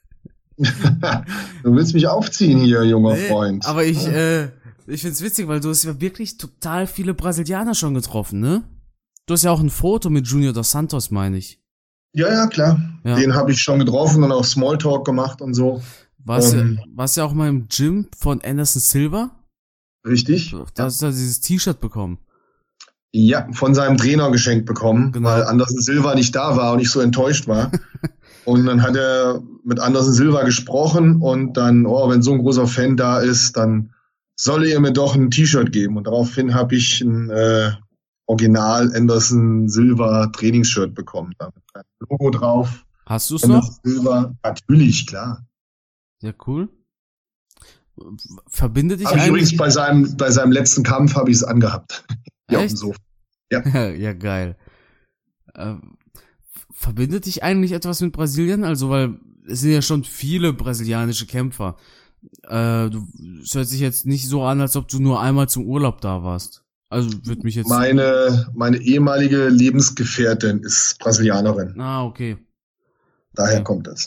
S2: Du willst mich aufziehen hier, junger nee, Freund.
S1: Aber ich, äh, ich find's witzig, weil du hast ja wirklich total viele Brasilianer schon getroffen, ne? Du hast ja auch ein Foto mit Junior dos Santos, meine ich.
S2: Ja, ja, klar. Ja. Den habe ich schon getroffen und auch Smalltalk gemacht und so.
S1: Warst du um, ja, ja auch mal im Gym von Anderson Silva?
S2: Richtig.
S1: Da hast du dieses T-Shirt bekommen.
S2: Ja, von seinem Trainer geschenkt bekommen, genau. Weil Anderson Silva nicht da war und ich so enttäuscht war. Und dann hat er mit Anderson Silva gesprochen und dann, oh, wenn so ein großer Fan da ist, dann solle er mir doch ein T-Shirt geben. Und daraufhin habe ich ein äh, Original Anderson Silva Trainingsshirt bekommen. Da mit einem Logo drauf.
S1: Hast du es noch?
S2: Silva, natürlich, klar.
S1: Ja, cool. Verbindet dich
S2: hab eigentlich... Übrigens bei seinem, bei seinem letzten Kampf habe ich es angehabt. Ja, auf dem Sofa.
S1: Ja. Ja, geil. Ähm, verbindet dich eigentlich etwas mit Brasilien? Also, weil es sind ja schon viele brasilianische Kämpfer. Äh, du, es hört sich jetzt nicht so an, als ob du nur einmal zum Urlaub da warst. Also, würde mich jetzt...
S2: Meine, meine ehemalige Lebensgefährtin ist Brasilianerin.
S1: Ah, okay.
S2: Daher
S1: ja.
S2: kommt es.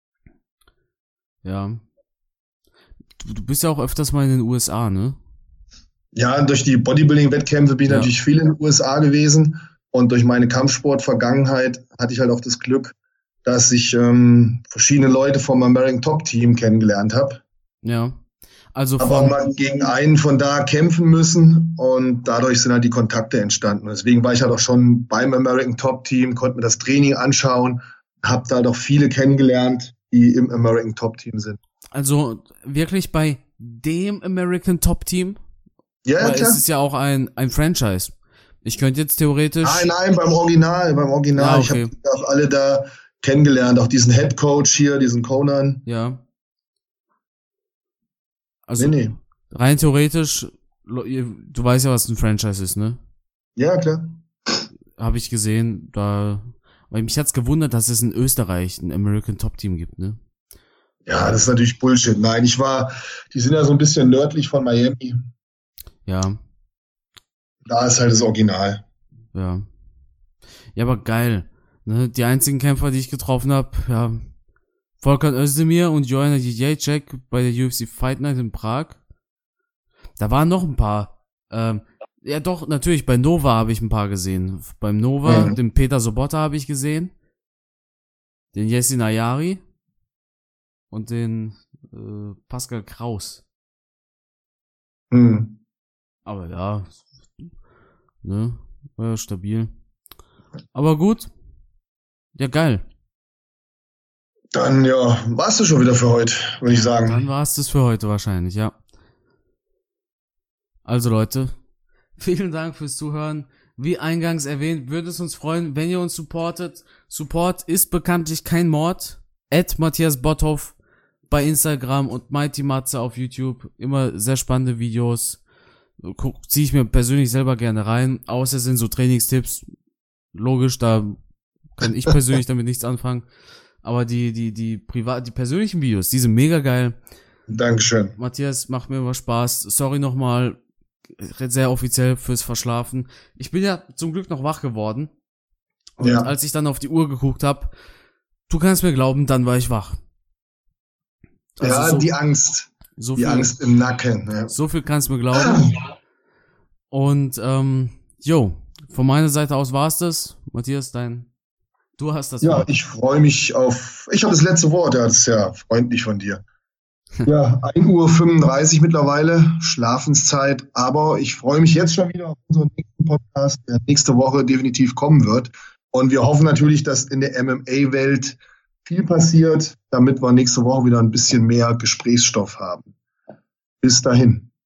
S1: Ja. Du, du bist ja auch öfters mal in den U S A, ne?
S2: Ja, durch die Bodybuilding-Wettkämpfe bin ich ja. natürlich viel in den U S A gewesen und durch meine Kampfsport-Vergangenheit hatte ich halt auch das Glück, dass ich ähm, verschiedene Leute vom American Top Team kennengelernt habe.
S1: Ja, also
S2: habe auch mal gegen einen von da kämpfen müssen und dadurch sind halt die Kontakte entstanden. Deswegen war ich halt auch schon beim American Top Team, konnte mir das Training anschauen, habe da halt auch viele kennengelernt, die im American Top Team sind.
S1: Also wirklich bei dem American Top Team?
S2: Ja, ja, klar.
S1: Es ist ja auch ein, ein Franchise. Ich könnte jetzt theoretisch...
S2: Nein, nein, beim Original, beim Original. Ja, okay. Ich habe auch alle da kennengelernt, auch diesen Head Coach hier, diesen Conan.
S1: Ja. Also
S2: nee, nee.
S1: rein theoretisch, du weißt ja, was ein Franchise ist, ne?
S2: Ja, klar.
S1: Habe ich gesehen, da... Weil mich hat's gewundert, dass es in Österreich ein American Top Team gibt, ne?
S2: Ja, das ist natürlich Bullshit. Nein, ich war... Die sind ja so ein bisschen nördlich von Miami.
S1: Ja.
S2: Da ist halt das Original.
S1: Ja. Ja, aber geil. Ne? Die einzigen Kämpfer, die ich getroffen habe, ja, Volkan Özdemir und Joanna Jędrzejczyk bei der U F C Fight Night in Prag. Da waren noch ein paar. Ähm, ja doch, natürlich, bei Nova habe ich ein paar gesehen. Beim Nova, mhm. den Peter Sobotta habe ich gesehen. Den Jesse Nayari. Und den äh, Pascal Kraus.
S2: Mhm.
S1: Aber ja, ne, war ja stabil. Aber gut. Ja, geil.
S2: Dann, ja, warst du schon wieder für heute, würde ich sagen.
S1: Dann war es das für heute wahrscheinlich, ja. Also Leute, vielen Dank fürs Zuhören. Wie eingangs erwähnt, würde es uns freuen, wenn ihr uns supportet. Support ist bekanntlich kein Mord. At Matthias Botthoff bei Instagram und Mighty Matze auf YouTube. Immer sehr spannende Videos. Guck, ziehe ich mir persönlich selber gerne rein, außer es sind so Trainingstipps. Logisch, da kann ich persönlich damit nichts anfangen. Aber die, die, die privat, die persönlichen Videos, die sind mega geil.
S2: Dankeschön.
S1: Matthias, macht mir immer Spaß. Sorry nochmal, sehr offiziell fürs Verschlafen. Ich bin ja zum Glück noch wach geworden. Und ja. als ich dann auf die Uhr geguckt habe, du kannst mir glauben, dann war ich wach.
S2: Also ja, so, die Angst.
S1: So
S2: die
S1: viel,
S2: Angst im Nacken. Ja.
S1: So viel kannst du mir glauben. Und, ähm, jo, von meiner Seite aus war's das. Matthias, dein Du hast das
S2: Ja,
S1: Wort.
S2: ich freue mich auf, ich habe das letzte Wort, ja, das ist ja freundlich von dir. Ja, ein Uhr fünfunddreißig mittlerweile, Schlafenszeit, aber ich freue mich jetzt schon wieder auf unseren nächsten Podcast, der nächste Woche definitiv kommen wird. Und wir hoffen natürlich, dass in der M M A-Welt viel passiert, damit wir nächste Woche wieder ein bisschen mehr Gesprächsstoff haben. Bis dahin.